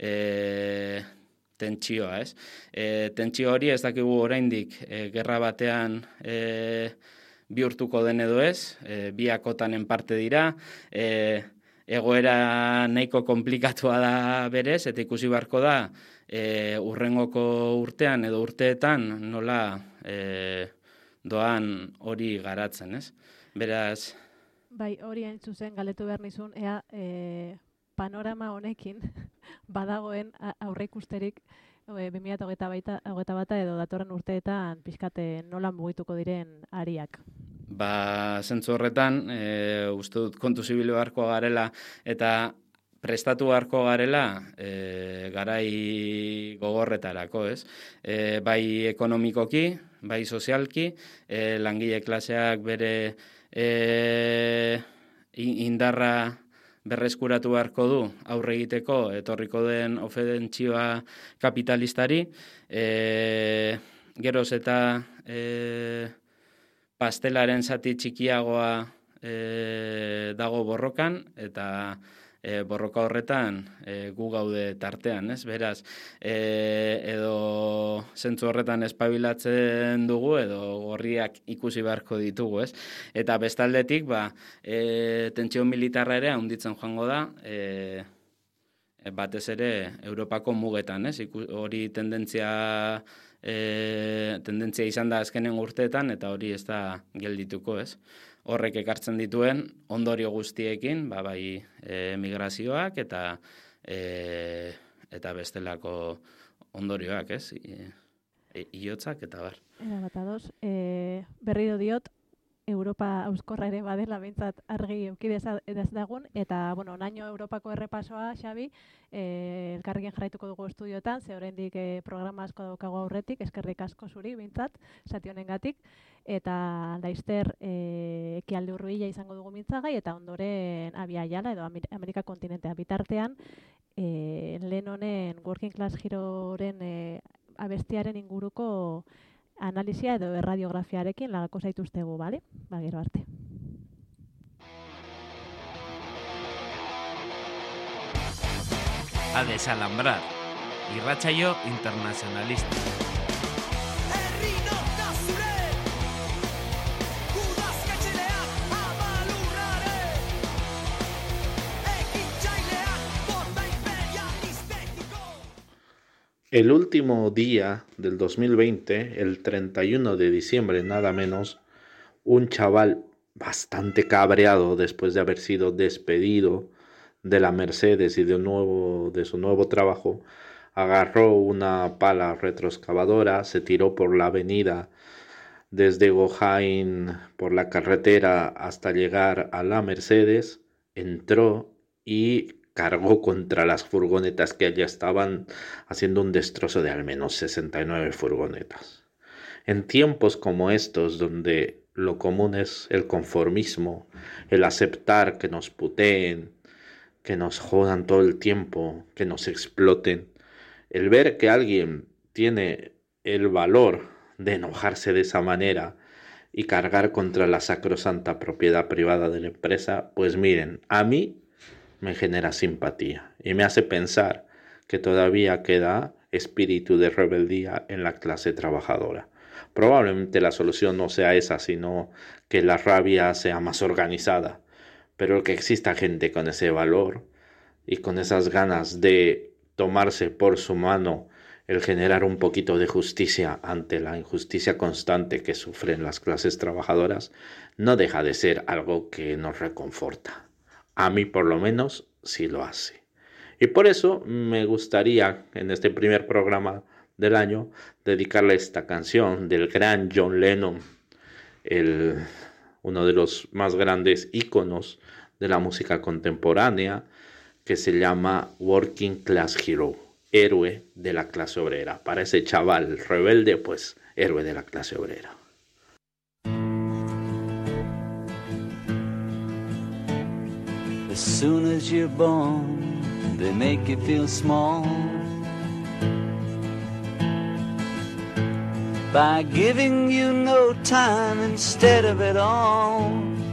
tentsioa, ez? Tentsio hori ez dakigu oraindik gerra batean bihurtuko den edo ez, biakotanen parte dira, egoera nahiko konplikatua da berez, eta ikusi beharko da urrengoko urtean edo urteetan nola doan hori garatzen, ez? Beraz... Bai, hori zuzen galdetu behar nizun, ea panorama honekin badagoen aurreikusterik 2021 edo datorren urteetan pixkate nola mugituko diren ariak. Zentzu horretan, uste dut kontu zibilu beharko garela eta prestatu beharko garela garai gogorretarako, ez? Bai ekonomikoki, bai sozialki, langile klaseak bere indarra berreskuratu beharko du aurre egiteko etorriko den ofentsiba kapitalistari, geroz eta pastelaren zati txikiagoa dago borrokan, eta borroka horretan gu gaude tartean, ez? Beraz, edo zentzu horretan espabilatzen dugu, edo gorriak ikusi beharko ditugu, ez? Eta bestaldetik, tentsio militarra ere handitzen joango da, batez ere Europako mugetan, ez? Hori tendentzia izan da azkenen urteetan, eta hori ez da geldituko, ez? Horrek ekartzen dituen ondorio guztiekin, bai migrazioak eta bestelako ondorioak, ez? Iotzak eta bar. Era bat ados, berriro diot, Europa euskorra ere badela behintzat argi eukidez dagun, eta, naino Europako errepasoa, Xabi, elkarrekin jarraituko dugu estudiotan, ze oraindik programa asko daukago aurretik, eskerrik asko zuri behintzat, zati honengatik, eta laizter ekialde hurbila izango dugu mintzagai, eta ondoren Abia Yala edo Amerika kontinentea bitartean, lehen honen Working Class Heroren abestiaren inguruko analisia edo erradiografiarekin lagako zaituztegu, bale? Gero arte. A desalambrar, irratsaio internacionalista. El último día del 2020, el 31 de diciembre nada menos, un chaval bastante cabreado después de haber sido despedido de la Mercedes y de su nuevo trabajo, agarró una pala retroexcavadora, se tiró por la avenida desde Gojain por la carretera hasta llegar a la Mercedes, entró y cargó contra las furgonetas que allá estaban, haciendo un destrozo de al menos 69 furgonetas. En tiempos como estos, donde lo común es el conformismo, el aceptar que nos puteen, que nos jodan todo el tiempo, que nos exploten, el ver que alguien tiene el valor de enojarse de esa manera y cargar contra la sacrosanta propiedad privada de la empresa, pues miren, a mí me genera simpatía y me hace pensar que todavía queda espíritu de rebeldía en la clase trabajadora. Probablemente la solución no sea esa, sino que la rabia sea más organizada, pero que exista gente con ese valor y con esas ganas de tomarse por su mano el generar un poquito de justicia ante la injusticia constante que sufren las clases trabajadoras, no deja de ser algo que nos reconforta. A mí por lo menos sí lo hace. Y por eso me gustaría en este primer programa del año dedicarle esta canción del gran John Lennon, uno de los más grandes íconos de la música contemporánea, que se llama Working Class Hero, héroe de la clase obrera. Para ese chaval rebelde, pues héroe de la clase obrera. As soon as you're born, they make you feel small by giving you no time instead of it all,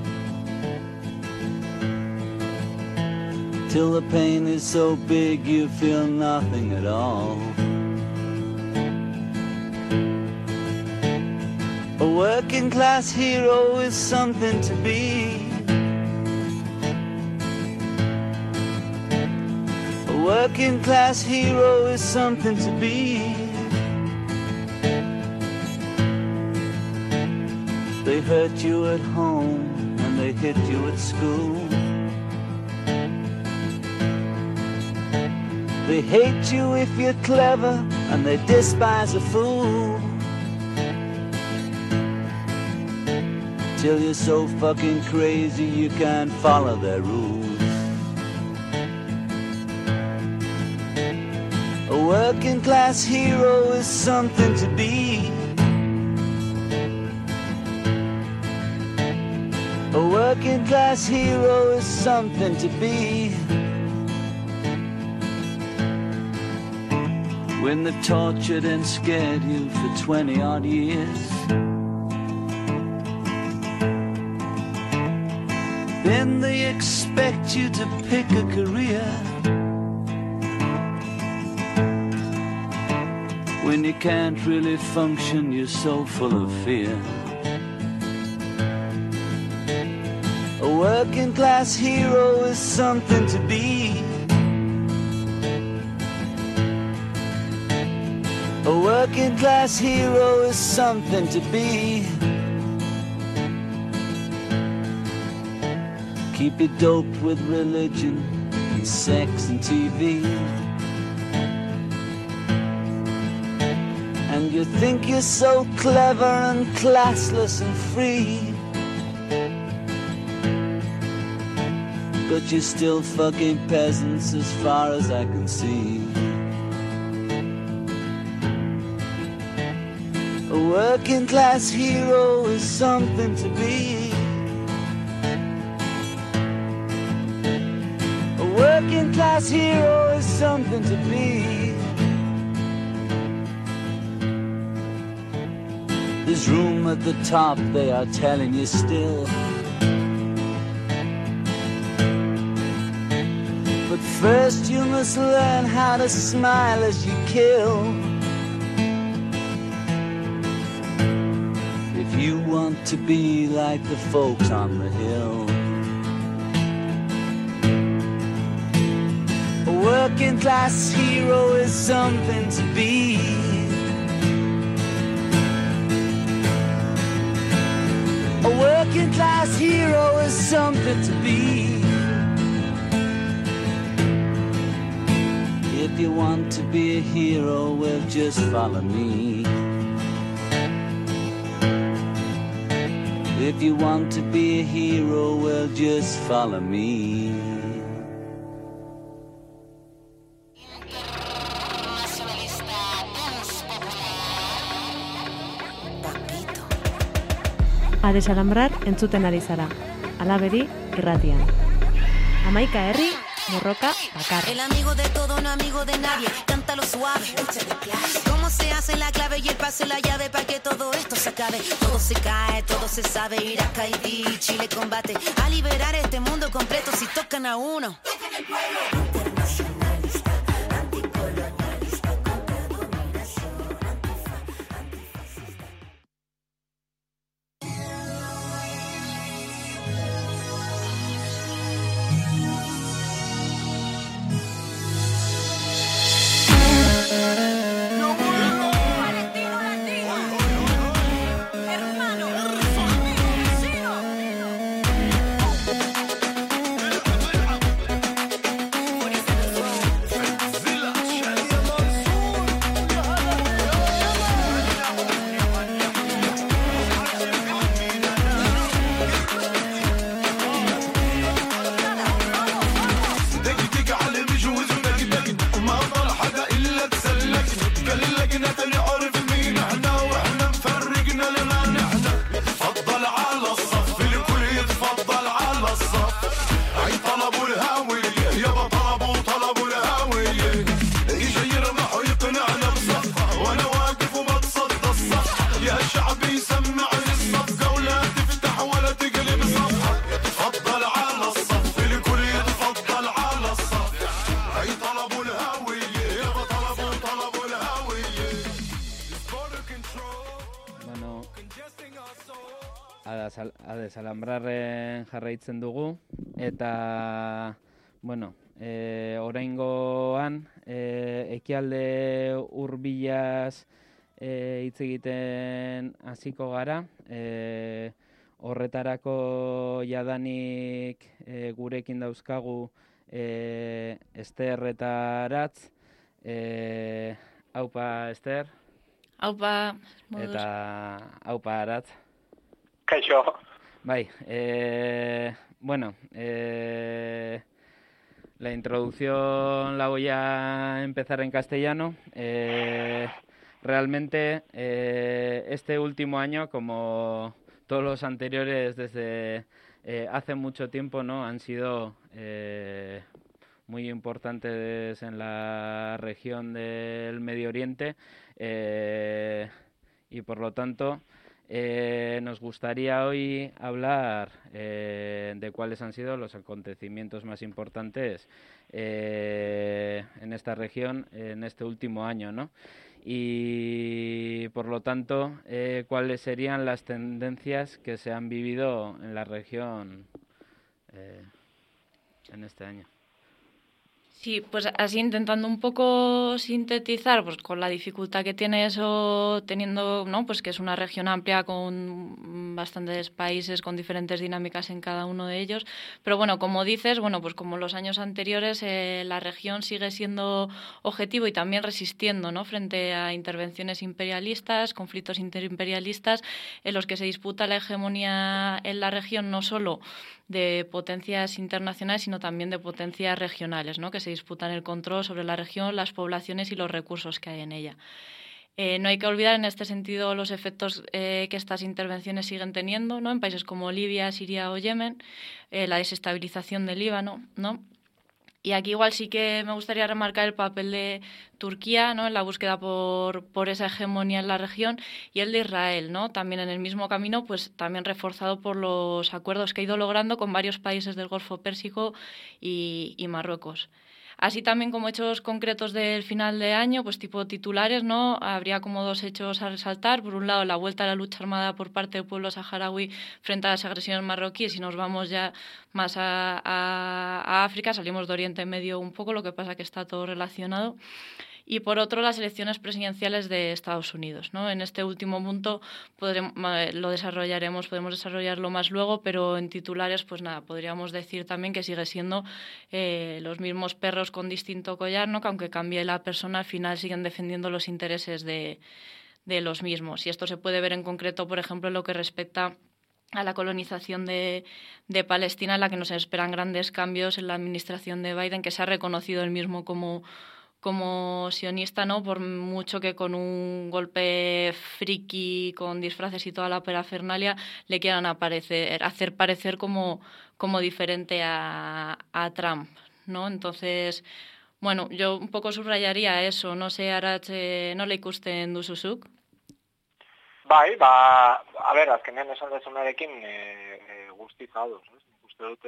till the pain is so big you feel nothing at all. A working class hero is something to be. A working class hero is something to be. They hurt you at home and they hit you at school. They hate you if you're clever and they despise a fool. Till you're so fucking crazy you can't follow their rules. A working class hero is something to be. A working class hero is something to be. When they've tortured and scared you for 20 odd years, then they expect you to pick a career. When you can't really function, you're so full of fear. A working class hero is something to be. A working class hero is something to be. Keep it doped with religion and sex and TV. And you think you're so clever and classless and free, but you're still fucking peasants as far as I can see. A working class hero is something to be. A working class hero is something to be. There's room at the top, they are telling you still. But first you must learn how to smile as you kill. If you want to be like the folks on the hill. A working class hero is something to be. A working class hero is something to be. If you want to be a hero, well, just follow me. If you want to be a hero, well, just follow me. A desalambrar entzuten ari zara. Alabedi irratian. Hamaika herri, borroka bakar. El amigo de todo, no amigo de nadie. Cántalo suave, échale clase. Cómo se hace la clave y el pase, la llave para que todo esto se acabe. Todo se cae, todo se sabe. Irak, Haití, Chile combate a liberar este mundo completo si tocan a uno. A desalambrarren jarraitzen dugu, eta, bueno, oraingoan, ekialde hurbilaz hitz egiten hasiko gara, horretarako jadanik gurekin dauzkagu Ester eta Aratz. Aupa, Ester. Aupa, moduz. Eta aupa, Aratz. Kaixo. Bai, bueno, la introducción la voy a empezar en castellano. Realmente, este último año, como todos los anteriores desde hace mucho tiempo, ¿no?, han sido muy importantes en la región del Medio Oriente, y por lo tanto nos gustaría hoy hablar de cuáles han sido los acontecimientos más importantes en esta región en este último año, ¿no? Y por lo tanto, cuáles serían las tendencias que se han vivido en la región en este año. Sí, pues así intentando un poco sintetizar, pues con la dificultad que tiene eso, teniendo, ¿no?, pues que es una región amplia con bastantes países, con diferentes dinámicas en cada uno de ellos. Pero bueno, como dices, bueno, pues como los años anteriores, la región sigue siendo objetivo y también resistiendo, ¿no?, frente a intervenciones imperialistas, conflictos interimperialistas, en los que se disputa la hegemonía en la región no solo de potencias internacionales, sino también de potencias regionales, ¿no?, que se disputan el control sobre la región, las poblaciones y los recursos que hay en ella. No hay que olvidar en este sentido los efectos que estas intervenciones siguen teniendo, ¿no?, en países como Libia, Siria o Yemen, la desestabilización del Líbano, ¿no? Y aquí igual sí que me gustaría remarcar el papel de Turquía, ¿no?, en la búsqueda por esa hegemonía en la región, y el de Israel, ¿no?, también en el mismo camino, pues también reforzado por los acuerdos que ha ido logrando con varios países del Golfo Pérsico y Marruecos. Así también como hechos concretos del final de año, pues tipo titulares, ¿no?, habría como dos hechos a resaltar. Por un lado, la vuelta a la lucha armada por parte del pueblo saharaui frente a las agresiones marroquíes. Si nos vamos ya más a África, salimos de Oriente Medio un poco, lo que pasa que está todo relacionado. Y por otro, las elecciones presidenciales de Estados Unidos, ¿no? En este último punto podemos desarrollarlo más luego, pero en titulares, pues nada, podríamos decir también que sigue siendo los mismos perros con distinto collar, ¿no?, que aunque cambie la persona, al final siguen defendiendo los intereses de los mismos. Y esto se puede ver en concreto, por ejemplo, en lo que respecta a la colonización de Palestina, en la que nos esperan grandes cambios en la administración de Biden, que se ha reconocido él mismo como sionista, ¿no?, por mucho que con un golpe friki, con disfraces y toda la parafernalia, le quieran hacer parecer como diferente a Trump, ¿no? Entonces, bueno, yo un poco subrayaría eso, no sé, Arach, no le ikusten duzuzuk? Bai, a ber, azkenean esan dezunarekin guztiz ados, uste dut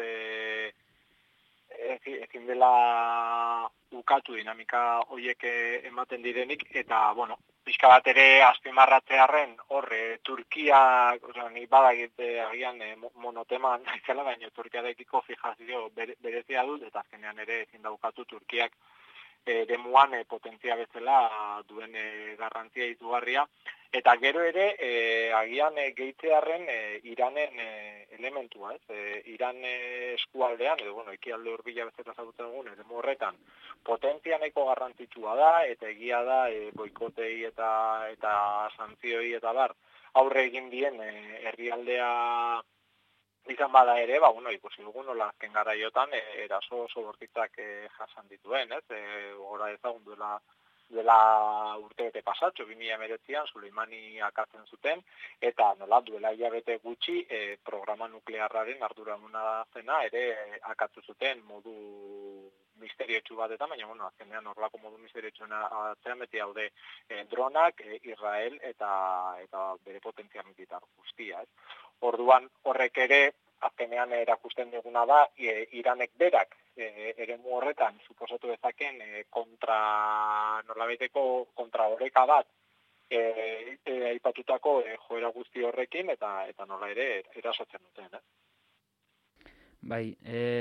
ezin dela ukatu dinamika horiek ematen direnik, eta, bueno, pixka bat ere azpimarratzearren horre Turkia, nik badakit agian monoteman naizela, baina Turkiarekiko fijazio berezia dut, eta azkenean ere ezin da ukatu Turkiak demuan potentzia bezala duen garrantzia izugarria, eta gero ere agian gehitzearren Iranen elementua, Iran eskualdean, edo bueno, ekialde hurbila bezala ezagutzen dugun, eremu horretan potentzia nahiko garrantzitsua da, eta egia da boikotei eta santzioi eta bar aurre egin dien herrialdea izan bada ere, bueno, ikusi dugu nola azken garaiotan eraso oso bortitzak jasan dituen, gora ezagun duela urtebete pasatxo, 2019an Suleimani akatzen zuten, eta nola duela hilabete gutxi programa nuklearraren arduraduna zena ere akatzu zuten modu misteriotsu batetan, baina bueno, azkenean horrelako modu misteriotsuena atzean beti haude dronak, Israel eta bere potentzia militar guztia, Orduan horrek ere azkenean erakusten duguna da Iranek berak eremu horretan suposatu dezaken nolabaiteko kontra oreka bat aipatutako joera guzti horrekin eta nola ere erasotzen duten. Bai,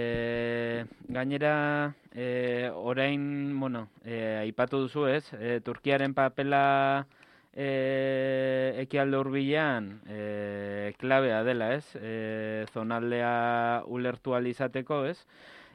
gainera orain, bueno, aipatu duzu ez, Turkiaren papela ekialde hurbilean klabea dela, ez? Zonaldea ulertu ahal izateko, ez?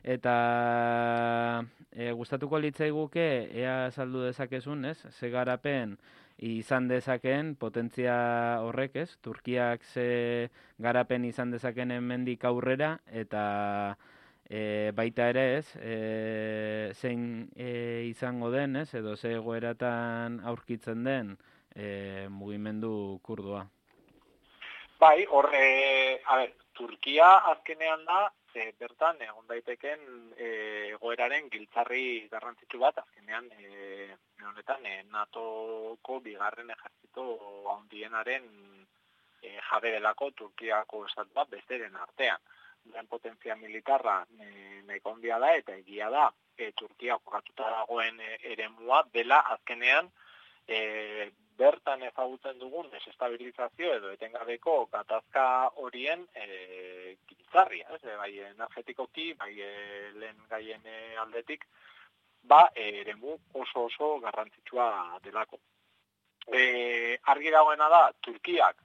Eta gustatuko litzaiguke ea azaldu dezakezun, ez? Ze garapen izan dezakeen potentzia horrek, ez? Turkiak ze garapen izan dezakeen hemendik aurrera eta baita ere, ez? Zein izango den, ez? Edo ze egoeratan aurkitzen den mugimendu kurdua. Bai, Turkia azkenean da, bertan egon daiteken egoeraren giltzarri garrantzitsu bat, azkenean honetan NATOko bigarren ejertzito handienaren jabe delako Turkiako estatua besteren artean. Duen potentzia militarra nahiko handia da eta egia da Turkia kokatuta dagoen eremua dela azkenean bertan ezagutzen dugun desestabilizazio edo etengabeko gatazka horien giltzarria, bai energetikoki, bai lehen gaien aldetik, eremu oso garrantzitsua delako. Argi dagoena da, Turkiak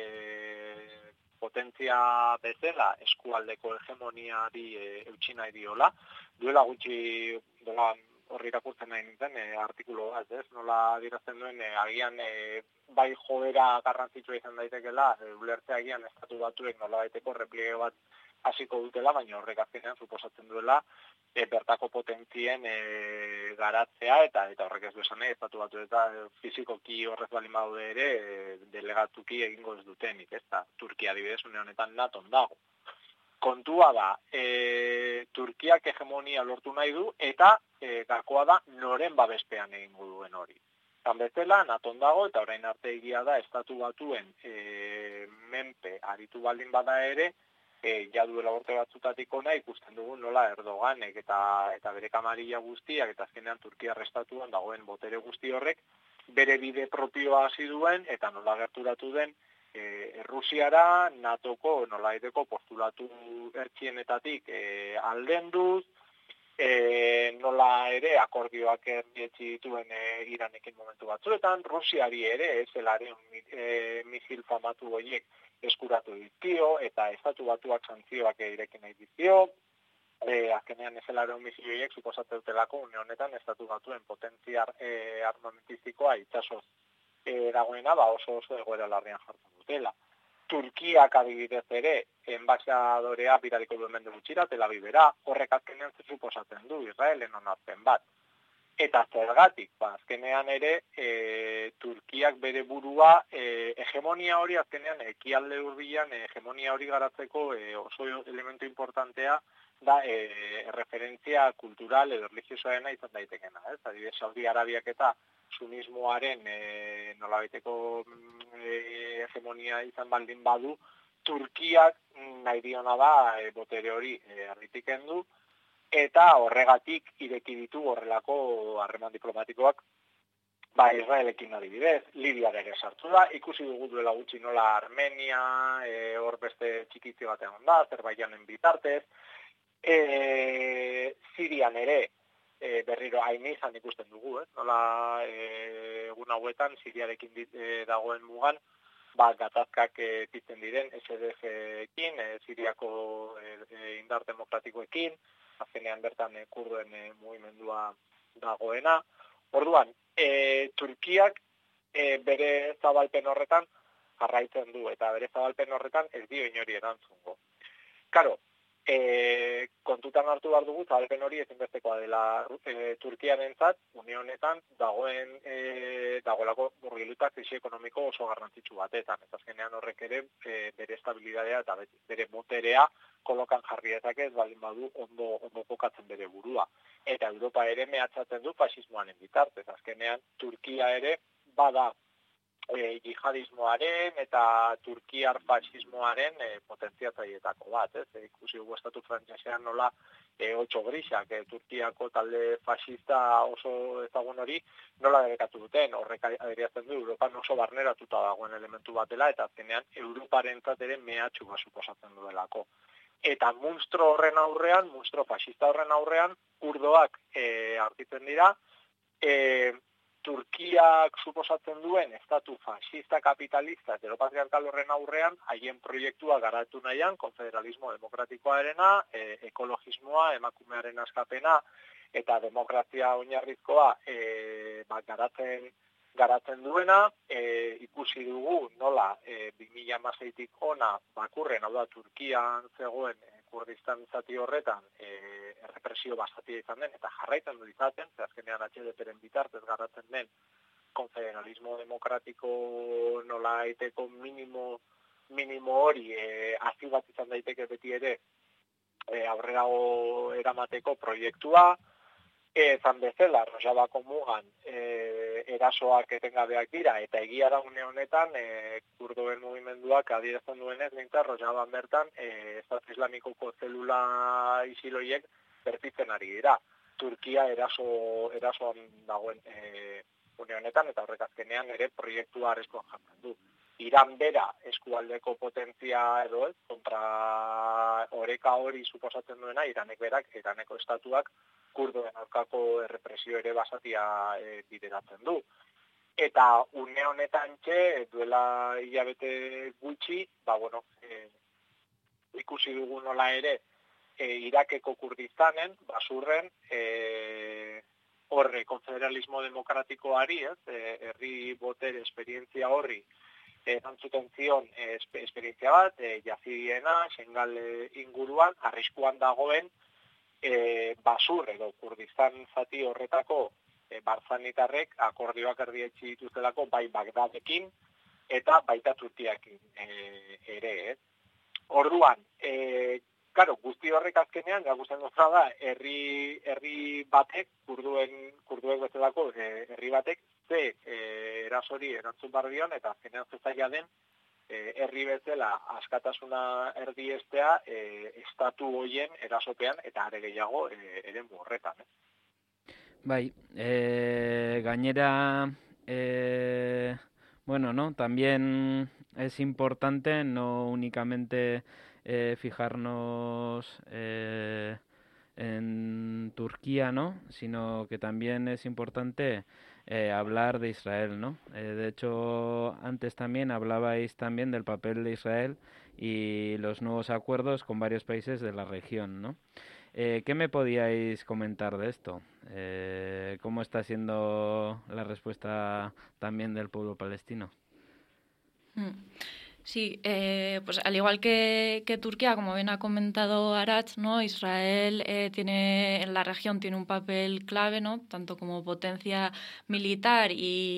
potentzia bezala eskualdeko hegemoniari eutsi nahi diola. Duela gutxi, horri irakurtzen nahi nintzen, artikulu bat, nola dirazten duen, agian bai joera garrantzitsua izan daitekela, ulertzea agian estatu batuek nola daiteko repliege bat hasiko dutela, baina horrek azkenean suposatzen duela bertako potentzien garatzea eta horrek ez du esan nahi, estatu batu eta fizikoki horrez baldin badaude ere delegatuki egingo ez dutenik, Turkia adibidez une honetan NATOn dago. Kontua da, Turkiak hegemonia lortu nahi du eta gakoa da noren babespean egingo duen hori. Zan bezala, NATOn dago eta orain arte egia da estatu batuen menpe aritu baldin bada ere, ja duela urte batzutatik ona ikusten dugu nola Erdoganek eta bere kamarilla guztiak eta azkenean Turkiar estatuan dagoen botere guzti horrek bere bide propioa hasi duen eta nola gerturatu den Errusiara, NATOko nolabaiteko postulatu ertzienetatik aldenduz, nola ere akordioak erdietzi dituen Iranekin momentu batzuetan, Rusiari ere zelaren misil famatu horiek eskuratu dizkio eta estatu batuak santzioak irekin nahi dizkio, azkenean zelaren misil horiek suposatzen dutelako une honetan estatu batuen potentzia armamentistikoa itsasoz dagoena oso egoera larrian jartzen dutela. Turkiak adibidez ere, enbaxadorea bidaliko duen mende gutxira, Tel Avivera, horrek azkenean suposatzen du Israelen onarpen bat. Eta zergatik, azkenean ere, Turkiak bere burua, hegemonia hori azkenean, ekialde hurbilan, hegemonia hori garatzeko oso elementu importantea da referentzia kultural edo religiosoarena izan daitekena. Adibidez, Saudi Arabiak eta sunismoaren nolabaiteko hegemonia izan baldin badu, Turkiak nahi diona da botere hori erritik kendu, eta horregatik ireki ditu horrelako harreman diplomatikoak Israelekin adibidez, Libiar ere sartu da, ikusi dugu duela gutxi nola Armenia, hor beste txikitzi batean da, Azerbaijanen bitartez, Sirian ere, berriro hain izan ikusten dugu, nola egun hauetan Siriarekin dagoen mugan, gatazkak pizten diren SDF-ekin, Siriako indar demokratikoekin, azkenean bertan kurduen mugimendua dagoena. Orduan, Turkiak bere zabalpen horretan jarraitzen du, eta bere zabalpen horretan ez dio inori erantzungo. Karo, kontutan hartu behar dugu, zabalpen hori ezinbestekoa dela Turkiarentzat, une honetan dagoelako murgiluta krisi ekonomiko oso garrantzitsu batetan. Eta azkenean horrek ere bere estabilidadea eta bere boterea kolokan jarri dezake ez baldin badu ondo kokatzen bere burua. Eta Europa ere mehatxatzen du fasismoaren bitartez. Azkenean Turkia ere bada jihadismoaren eta turkiar fasismoaren potentziatzaileetako bat. Ikusi dugu estatu frantsesean nola 8 grisak, Turkiako talde fascista oso ezagun hori nola debekatu duten. Horrek adierazten du Europan oso barneratuta dagoen elementu batela eta azkenean Europarentzat ere mehatxua suposatzen duelako. Eta munstro horren aurrean, munstro fascista horren aurrean, kurdoak aurkitzen dira, Turkiak suposatzen duen estatu fascista kapitalista eta patriarkal horren aurrean haien proiektua garatu nahian, konfederalismo demokratikoarena, ekologismoa, emakumearen askapena eta demokrazia oinarrizkoa garatzen duena, ikusi dugu nola 2016tik ona bakurren, hau da Turkian zegoen Kurdistan zati horretan errepresio basatia izan den, eta jarraitzen du izaten, azkenean HDP-ren bitartez garatzen den konfederalismo demokratiko nola aiteko minimo minimo hori hasi bat izan daiteke beti ere aurrerago eramateko proiektua, ezan bezala, Rojavako mugan erasoak etengabeak dira, eta egia da une honetan kurduen mugimenduak adierazten duenez, behintzat Rojavan bertan Estatu Islamikoko zelula isiloiek bertitzen ari dira. Turkia erasoan dagoen une honetan, eta horrek azkenean ere proiektua arriskuan jartzen du. Iran bera eskualdeko potentzia edo ez, kontra oreka hori suposatzen duena, Iraneko estatuak kurduen aurkako errepresio ere basatia bideratzen du. Eta une honetan duela hilabete gutxi, ikusi dugu nola ere, Irakeko Kurdistanen, basurren, horre konfederalismo demokratikoari, herri botere esperientzia horri, erantzuten zion esperientzia bat, jazidiena, Sengal inguruan, arriskuan dagoen, basur edo Kurdistan zati horretako barzanitarrek akordioak erdietsi dituztelako bai Bagdadekin eta baita Turkiakin ere. Orduan, guzti horrek azkenean, gagusten duzra da, herri batek, kurduek bezalako herri batek, ze erasori erantzun barbion, eta azkenean zezaila den, herri bezala askatasuna erdiestea estatu hoien erasopean eta are gehiago ere horretan. Bai, gainera, también es importante no únicamente fijarnos en Turquía, ¿no? Sino que también es importante hablar de Israel, ¿no? De hecho, antes también hablabais también del papel de Israel y los nuevos acuerdos con varios países de la región, ¿no? ¿Qué me podíais comentar de esto? ¿Cómo está siendo la respuesta también del pueblo palestino? Sí, pues al igual que Turquía, como bien ha comentado Aratz, ¿no? Israel en la región tiene un papel clave, ¿no? Tanto como potencia militar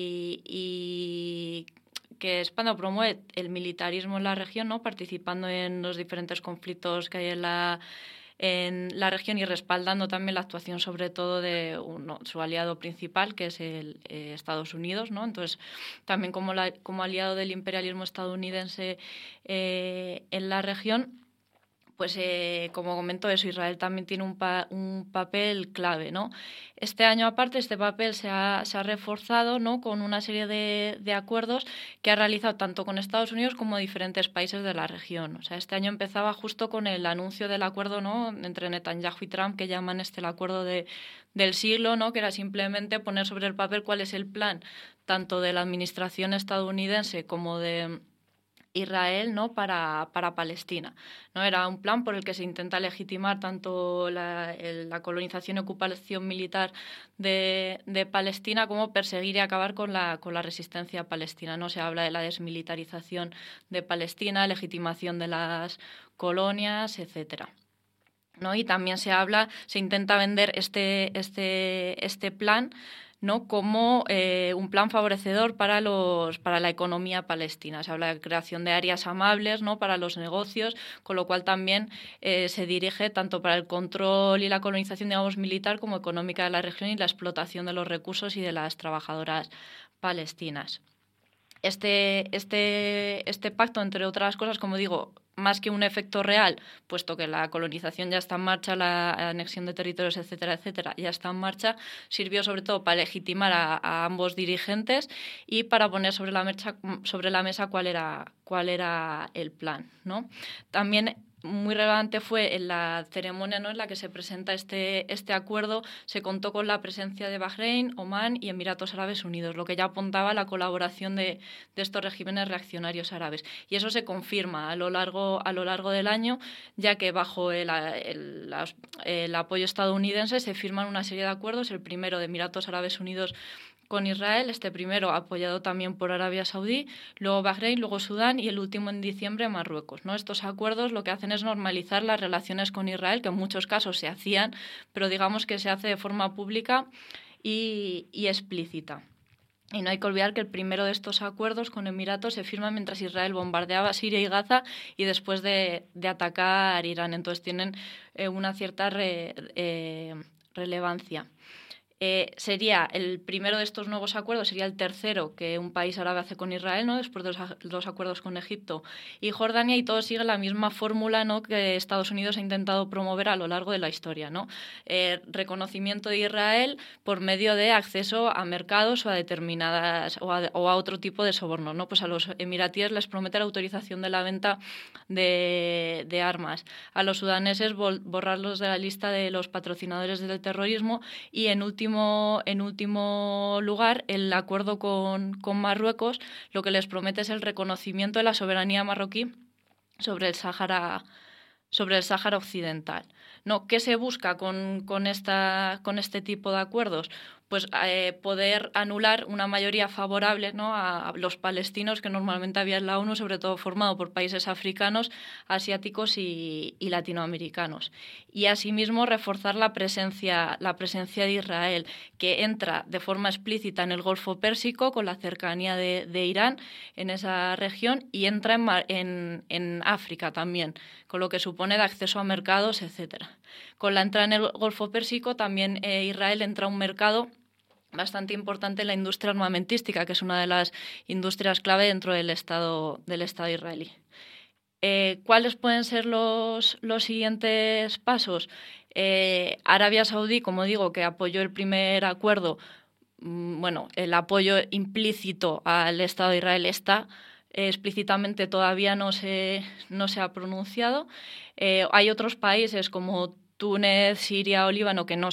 y que expande o promueve el militarismo en la región, ¿no? Participando en los diferentes conflictos que hay en la región y respaldando también la actuación sobre todo de su aliado principal, que es el Estados Unidos, ¿no? Entonces, también como aliado del imperialismo estadounidense en la región, pues como comento eso, Israel también tiene un papel clave, ¿no? Este año, aparte, este papel se ha reforzado, ¿no? Con una serie de acuerdos que ha realizado tanto con Estados Unidos como diferentes países de la región. O sea, este año empezaba justo con el anuncio del acuerdo, ¿no? Entre Netanyahu y Trump, que llaman el acuerdo del siglo, ¿no? Que era simplemente poner sobre el papel cuál es el plan tanto de la administración estadounidense como de Israel, ¿no? para Palestina, ¿no? Era un plan por el que se intenta legitimar tanto la colonización y ocupación militar de Palestina como perseguir y acabar con la resistencia palestina, ¿no? Se habla de la desmilitarización de Palestina, legitimación de las colonias, etcétera, ¿no? Y también se intenta vender este plan, ¿no? Como un plan favorecedor para la economía palestina. Se habla de creación de áreas amables, ¿no? Para los negocios, con lo cual también se dirige tanto para el control y la colonización, digamos, militar como económica de la región y la explotación de los recursos y de las trabajadoras palestinas. Este pacto, entre otras cosas, como digo, más que un efecto real, puesto que la colonización ya está en marcha, la anexión de territorios, etcétera, etcétera, ya está en marcha, sirvió sobre todo para legitimar a ambos dirigentes y para poner sobre la mesa cuál era el plan, ¿no? También muy relevante fue en la ceremonia, ¿no? En la que se presenta este acuerdo, se contó con la presencia de Bahrein, Omán y Emiratos Árabes Unidos, lo que ya apuntaba a la colaboración de estos regímenes reaccionarios árabes. Y eso se confirma a lo largo del año, ya que bajo el apoyo estadounidense se firman una serie de acuerdos, el primero de Emiratos Árabes Unidos con Israel, este primero apoyado también por Arabia Saudí, luego Bahrein, luego Sudán y el último en diciembre Marruecos, ¿no? Estos acuerdos lo que hacen es normalizar las relaciones con Israel, que en muchos casos se hacían, pero digamos que se hace de forma pública y explícita. Y no hay que olvidar que el primero de estos acuerdos con Emiratos se firma mientras Israel bombardeaba Siria y Gaza y después de atacar Irán. Entonces tienen una cierta relevancia. Sería el primero de estos nuevos acuerdos, sería el tercero que un país árabe hace con Israel, ¿no? Después de los acuerdos con Egipto y Jordania, y todo sigue la misma fórmula, ¿no?, que Estados Unidos ha intentado promover a lo largo de la historia, ¿no? Reconocimiento de Israel por medio de acceso a mercados o a determinadas o a otro tipo de soborno, ¿no? Pues a los emiratíes les promete la autorización de la venta de armas, a los sudaneses borrarlos de la lista de los patrocinadores del terrorismo, y en último lugar, el acuerdo con Marruecos lo que les promete es el reconocimiento de la soberanía marroquí sobre el Sáhara Occidental, ¿no? ¿Qué se busca con este tipo de acuerdos? Pues poder anular una mayoría favorable, ¿no?, a los palestinos que normalmente había en la ONU, sobre todo formado por países africanos, asiáticos y latinoamericanos. Y asimismo reforzar la presencia de Israel, que entra de forma explícita en el Golfo Pérsico con la cercanía de Irán en esa región, y entra en África también, con lo que supone de acceso a mercados, etcétera. Con la entrada en el Golfo Pérsico también Israel entra a un mercado bastante importante en la industria armamentística, que es una de las industrias clave dentro del Estado israelí. ¿Cuáles pueden ser los siguientes pasos? Arabia Saudí, como digo, que apoyó el primer acuerdo, el apoyo implícito al Estado de Israel está. Explícitamente todavía no se ha pronunciado. Hay otros países como Túnez, Siria o Líbano que no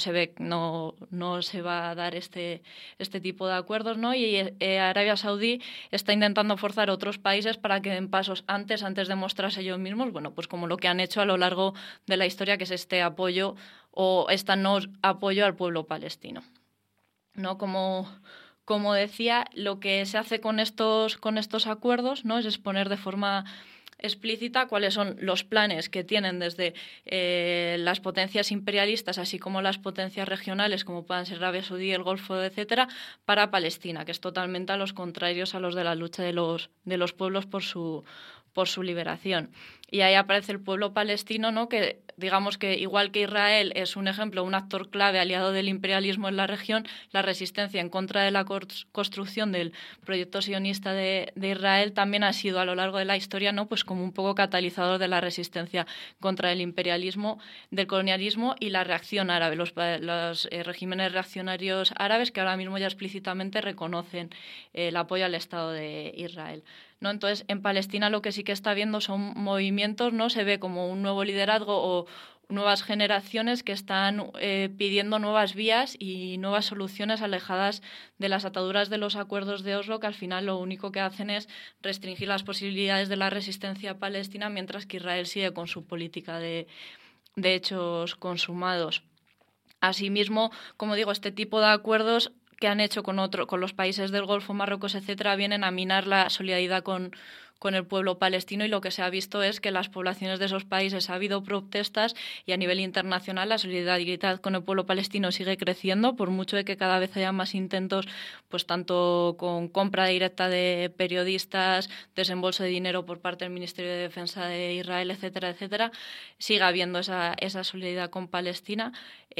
se va a dar este tipo de acuerdos, ¿no? Y Arabia Saudí está intentando forzar a otros países para que den pasos antes de mostrarse ellos mismos, pues como lo que han hecho a lo largo de la historia, que es este apoyo o este no apoyo al pueblo palestino, ¿no? Como decía, lo que se hace con estos acuerdos, ¿no?, es exponer de forma explícita cuáles son los planes que tienen desde las potencias imperialistas, así como las potencias regionales, como puedan ser Arabia Saudí, el Golfo, etcétera, para Palestina, que es totalmente a los contrarios a los de la lucha de los pueblos por su liberación. Y ahí aparece el pueblo palestino, ¿no?, que digamos que igual que Israel es un ejemplo, un actor clave aliado del imperialismo en la región, la resistencia en contra de la construcción del proyecto sionista de Israel también ha sido a lo largo de la historia, ¿no?, pues como un poco catalizador de la resistencia contra el imperialismo, del colonialismo y la reacción árabe, los regímenes reaccionarios árabes que ahora mismo ya explícitamente reconocen el apoyo al Estado de Israel, ¿no? Entonces, en Palestina lo que sí que está viendo son movimientos, ¿no? Se ve como un nuevo liderazgo o nuevas generaciones que están pidiendo nuevas vías y nuevas soluciones alejadas de las ataduras de los acuerdos de Oslo, que al final lo único que hacen es restringir las posibilidades de la resistencia palestina, mientras que Israel sigue con su política de hechos consumados. Asimismo, como digo, este tipo de acuerdos que han hecho con los países del Golfo, Marruecos, etcétera, vienen a minar la solidaridad con el pueblo palestino, y lo que se ha visto es que en las poblaciones de esos países ha habido protestas, y a nivel internacional la solidaridad con el pueblo palestino sigue creciendo, por mucho de que cada vez haya más intentos, pues tanto con compra directa de periodistas, desembolso de dinero por parte del Ministerio de Defensa de Israel, etcétera, etcétera, sigue habiendo esa solidaridad con Palestina,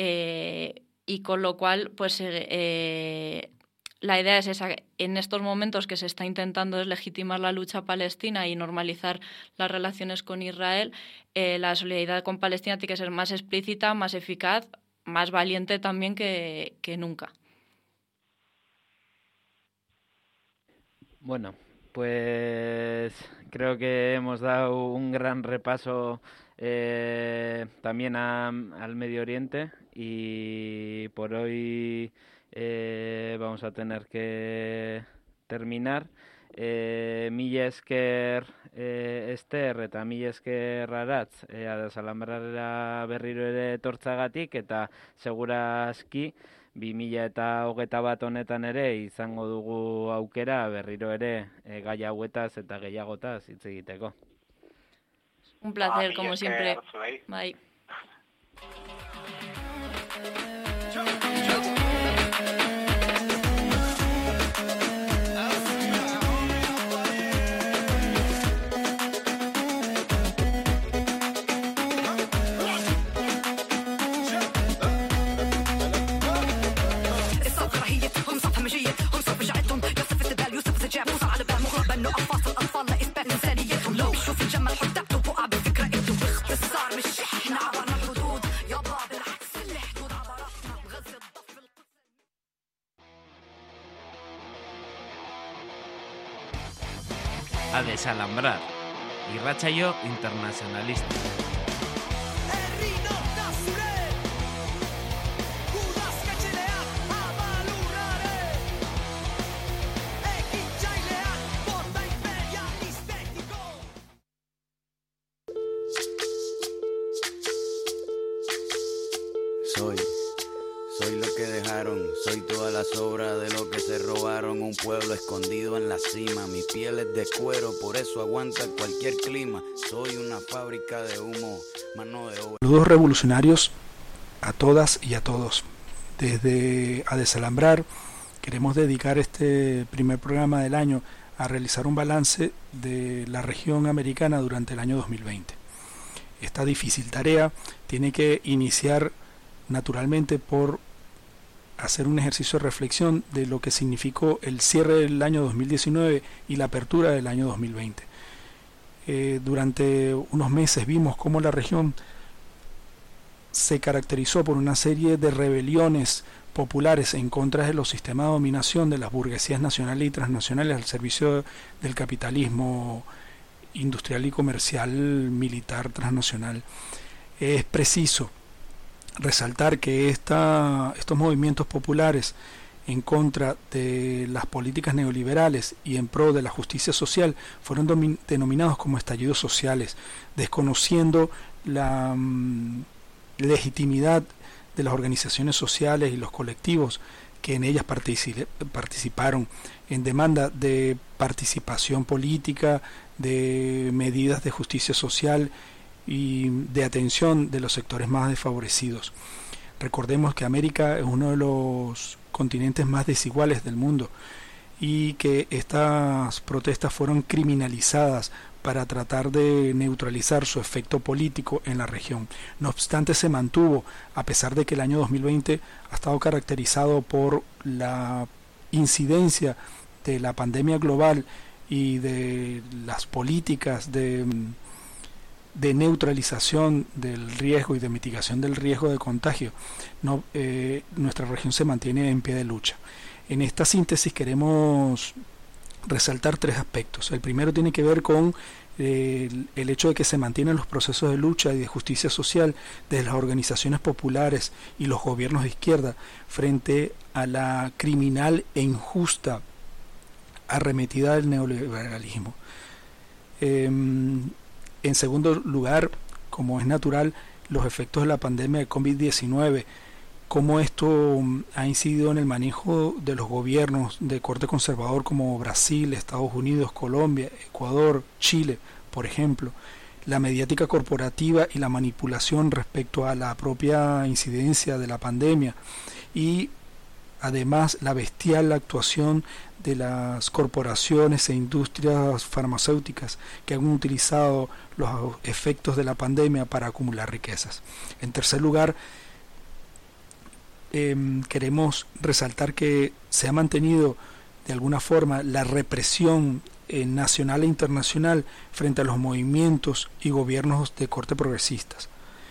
y con lo cual, pues la idea es esa. En estos momentos que se está intentando deslegitimar la lucha palestina y normalizar las relaciones con Israel, la solidaridad con Palestina tiene que ser más explícita, más eficaz, más valiente también que nunca. Bueno, pues creo que hemos dado un gran repaso también al Medio Oriente, y por hoy vamos a tener que terminar. Mila esker Ester eta mila esker Aratz Azalambrara berriro ere etortzagatik, eta segurazki 2021 honetan ere izango dugu aukera berriro ere gai hauetaz eta gehiagotaz hitz egiteko. Un placer, como siempre. Bye. a desalambrar. Irratsaio internacionalista. Soy lo que dejaron, soy toda la sobra de lo que se robaron. Un pueblo escondido en la cima, mi piel es de cuero, por eso aguanta cualquier clima. Soy una fábrica de humo, mano de obra. Saludos revolucionarios a todas y a todos. Desde A Desalambrar queremos dedicar este primer programa del año a realizar un balance de la región americana durante el año 2020. Esta difícil tarea tiene que iniciar naturalmente por hacer un ejercicio de reflexión de lo que significó el cierre del año 2019 y la apertura del año 2020. Durante unos meses vimos cómo la región se caracterizó por una serie de rebeliones populares en contra de los sistemas de dominación de las burguesías nacionales y transnacionales al servicio del capitalismo industrial y comercial militar transnacional. Es preciso resaltar que estos movimientos populares en contra de las políticas neoliberales y en pro de la justicia social fueron denominados como estallidos sociales, desconociendo la legitimidad de las organizaciones sociales y los colectivos que en ellas participaron en demanda de participación política, de medidas de justicia social y de atención de los sectores más desfavorecidos. Recordemos que América es uno de los continentes más desiguales del mundo y que estas protestas fueron criminalizadas para tratar de neutralizar su efecto político en la región. No obstante, se mantuvo, a pesar de que el año 2020 ha estado caracterizado por la incidencia de la pandemia global y de las políticas de neutralización del riesgo y de mitigación del riesgo de contagio. Nuestra región se mantiene en pie de lucha. En esta síntesis queremos resaltar tres aspectos. El primero tiene que ver con el hecho de que se mantienen los procesos de lucha y de justicia social de las organizaciones populares y los gobiernos de izquierda frente a la criminal e injusta arremetida del neoliberalismo. En segundo lugar, como es natural, los efectos de la pandemia de COVID-19, cómo esto ha incidido en el manejo de los gobiernos de corte conservador como Brasil, Estados Unidos, Colombia, Ecuador, Chile, por ejemplo, la mediática corporativa y la manipulación respecto a la propia incidencia de la pandemia y además la bestial actuación de las corporaciones e industrias farmacéuticas que han utilizado los efectos de la pandemia para acumular riquezas. En tercer lugar, queremos resaltar que se ha mantenido de alguna forma la represión nacional e internacional frente a los movimientos y gobiernos de corte progresistas.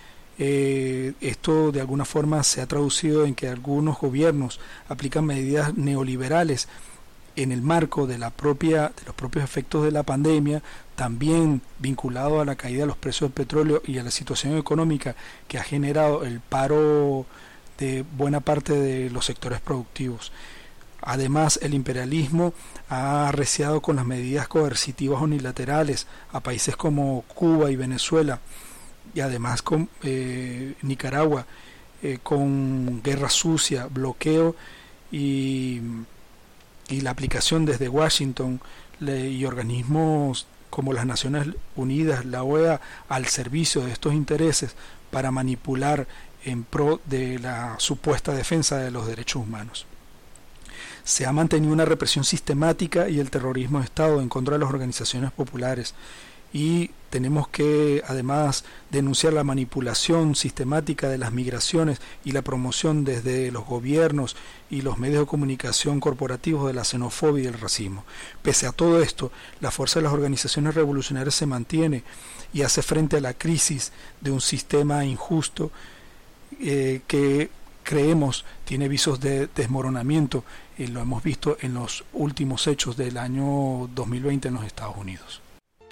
Esto de alguna forma se ha traducido en que algunos gobiernos aplican medidas neoliberales en el marco de los propios efectos de la pandemia, también vinculado a la caída de los precios del petróleo y a la situación económica que ha generado el paro de buena parte de los sectores productivos. Además, el imperialismo ha arreciado con las medidas coercitivas unilaterales a países como Cuba y Venezuela, y además con Nicaragua, con guerra sucia, bloqueo y la aplicación desde Washington y organismos como las Naciones Unidas, la OEA, al servicio de estos intereses para manipular en pro de la supuesta defensa de los derechos humanos. Se ha mantenido una represión sistemática y el terrorismo de Estado en contra de las organizaciones populares, y tenemos que además denunciar la manipulación sistemática de las migraciones y la promoción desde los gobiernos y los medios de comunicación corporativos de la xenofobia y el racismo. Pese a todo esto, la fuerza de las organizaciones revolucionarias se mantiene y hace frente a la crisis de un sistema injusto que creemos tiene visos de desmoronamiento, y lo hemos visto en los últimos hechos del año 2020 en los Estados Unidos.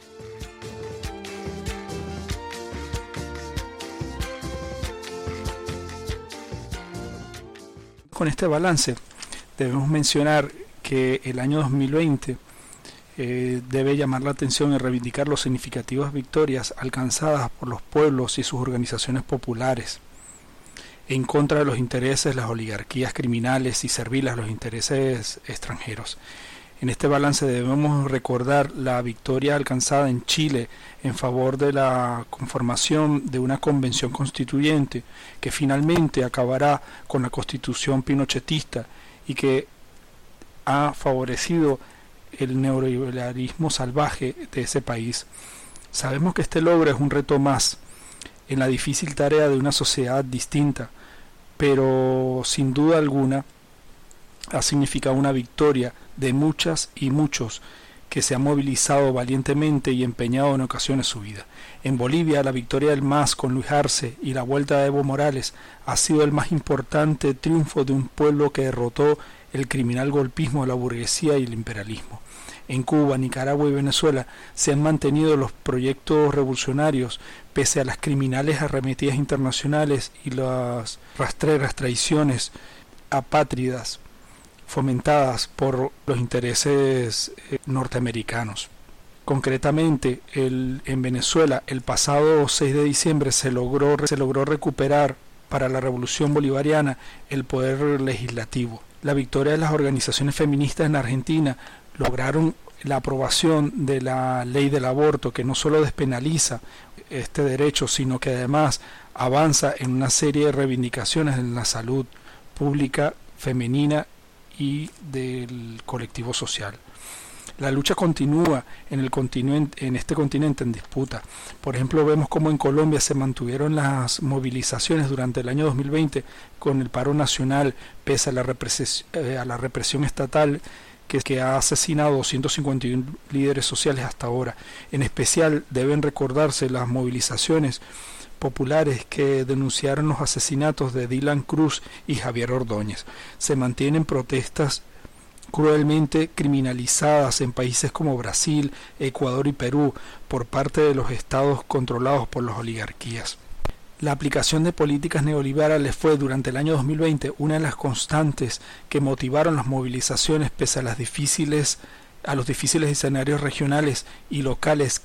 Con este balance debemos mencionar que el año 2020 debe llamar la atención y reivindicar las significativas victorias alcanzadas por los pueblos y sus organizaciones populares en contra de los intereses de las oligarquías criminales y serviles a los intereses extranjeros. En este balance debemos recordar la victoria alcanzada en Chile en favor de la conformación de una convención constituyente que finalmente acabará con la constitución pinochetista y que ha favorecido el neoliberalismo salvaje de ese país. Sabemos que este logro es un reto más en la difícil tarea de una sociedad distinta, pero sin duda alguna ha significado una victoria de muchas y muchos que se han movilizado valientemente y empeñado en ocasiones su vida. En Bolivia, la victoria del MAS con Luis Arce y la vuelta de Evo Morales ha sido el más importante triunfo de un pueblo que derrotó el criminal golpismo de la burguesía y el imperialismo. En Cuba, Nicaragua y Venezuela se han mantenido los proyectos revolucionarios pese a las criminales arremetidas internacionales y las rastreras traiciones apátridas fomentadas por los intereses norteamericanos. Concretamente, en Venezuela, el pasado 6 de diciembre se logró recuperar para la revolución bolivariana el poder legislativo. La victoria de las organizaciones feministas en Argentina lograron la aprobación de la ley del aborto, que no solo despenaliza este derecho, sino que además avanza en una serie de reivindicaciones en la salud pública femenina y del colectivo social. La lucha continúa en este continente en disputa. Por ejemplo, vemos cómo en Colombia se mantuvieron las movilizaciones durante el año 2020 con el paro nacional, pese a la represión estatal que ha asesinado 251 líderes sociales hasta ahora. En especial deben recordarse las movilizaciones populares que denunciaron los asesinatos de Dylan Cruz y Javier Ordóñez. Se mantienen protestas cruelmente criminalizadas en países como Brasil, Ecuador y Perú por parte de los estados controlados por las oligarquías. La aplicación de políticas neoliberales fue durante el año 2020 una de las constantes que motivaron las movilizaciones pese a los difíciles escenarios regionales y locales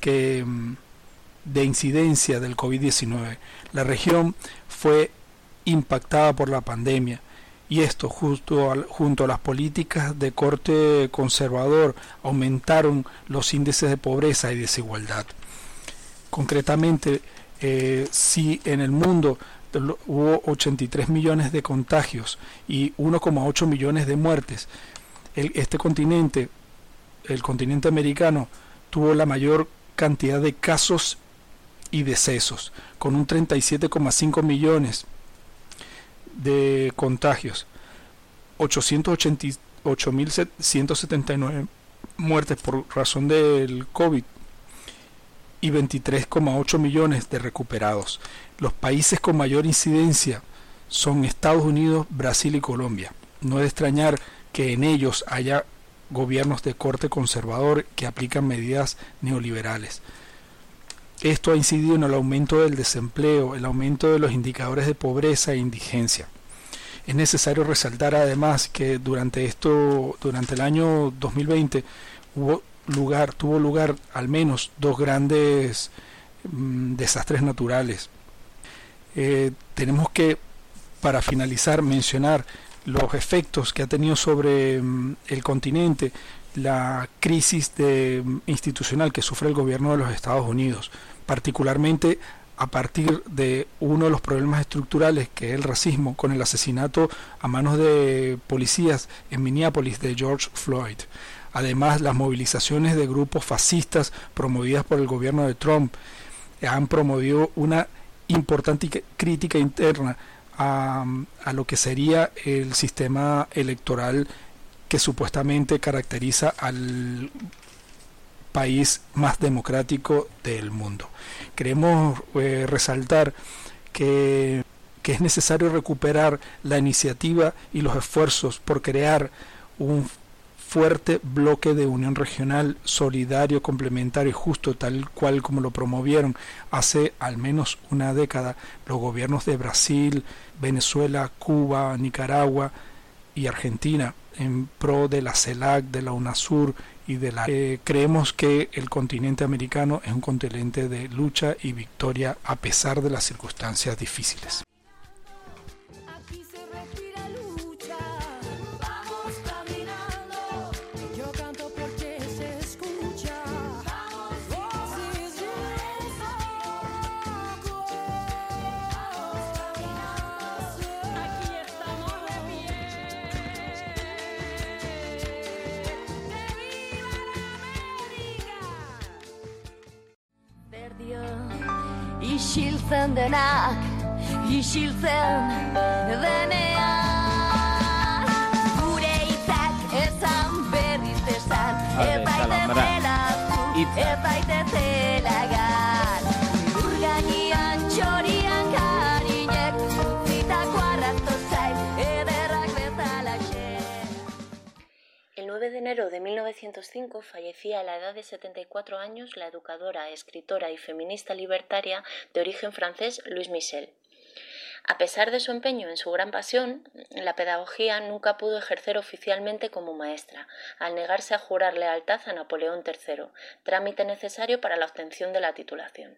de incidencia del COVID-19. La región fue impactada por la pandemia y esto junto a las políticas de corte conservador aumentaron los índices de pobreza y desigualdad. Concretamente, si en el mundo hubo 83 millones de contagios y 1,8 millones de muertes, el continente americano, tuvo la mayor cantidad de casos y decesos, con un 37,5 millones de contagios, 888.179 muertes por razón del COVID y 23,8 millones de recuperados. Los países con mayor incidencia son Estados Unidos, Brasil y Colombia. No es de extrañar que en ellos haya gobiernos de corte conservador que aplican medidas neoliberales. Esto ha incidido en el aumento del desempleo, el aumento de los indicadores de pobreza e indigencia. Es necesario resaltar además que durante el año 2020 tuvo lugar al menos dos grandes desastres naturales. Tenemos que, para finalizar, mencionar los efectos que ha tenido sobre el continente la crisis institucional que sufre el gobierno de los Estados Unidos, particularmente a partir de uno de los problemas estructurales que es el racismo, con el asesinato a manos de policías en Minneapolis de George Floyd. Además, las movilizaciones de grupos fascistas promovidas por el gobierno de Trump han promovido una importante crítica interna a lo que sería el sistema electoral que supuestamente caracteriza al país más democrático del mundo. Queremos resaltar que que es necesario recuperar la iniciativa y los esfuerzos por crear un fuerte bloque de unión regional solidario, complementario y justo, tal cual como lo promovieron hace al menos una década los gobiernos de Brasil, Venezuela, Cuba, Nicaragua y Argentina, en pro de la CELAC, de la UNASUR y de la... creemos que el continente americano es un continente de lucha y victoria a pesar de las circunstancias difíciles. Isiltzen denak, isiltzen denean, gure hitzak ezan berriz esan, ez baitetela zu, ez baitetela gan, ur gainean txorian karinek, zitako arrasto zain, ederrak bezalaxe. El 9 de enero de 1905 fallecía a la edad de 74 años la educadora, escritora y feminista libertaria de origen francés Louise Michel. A pesar de su empeño en su gran pasión, la pedagogía nunca pudo ejercer oficialmente como maestra, al negarse a jurar lealtad a Napoleón III, trámite necesario para la obtención de la titulación.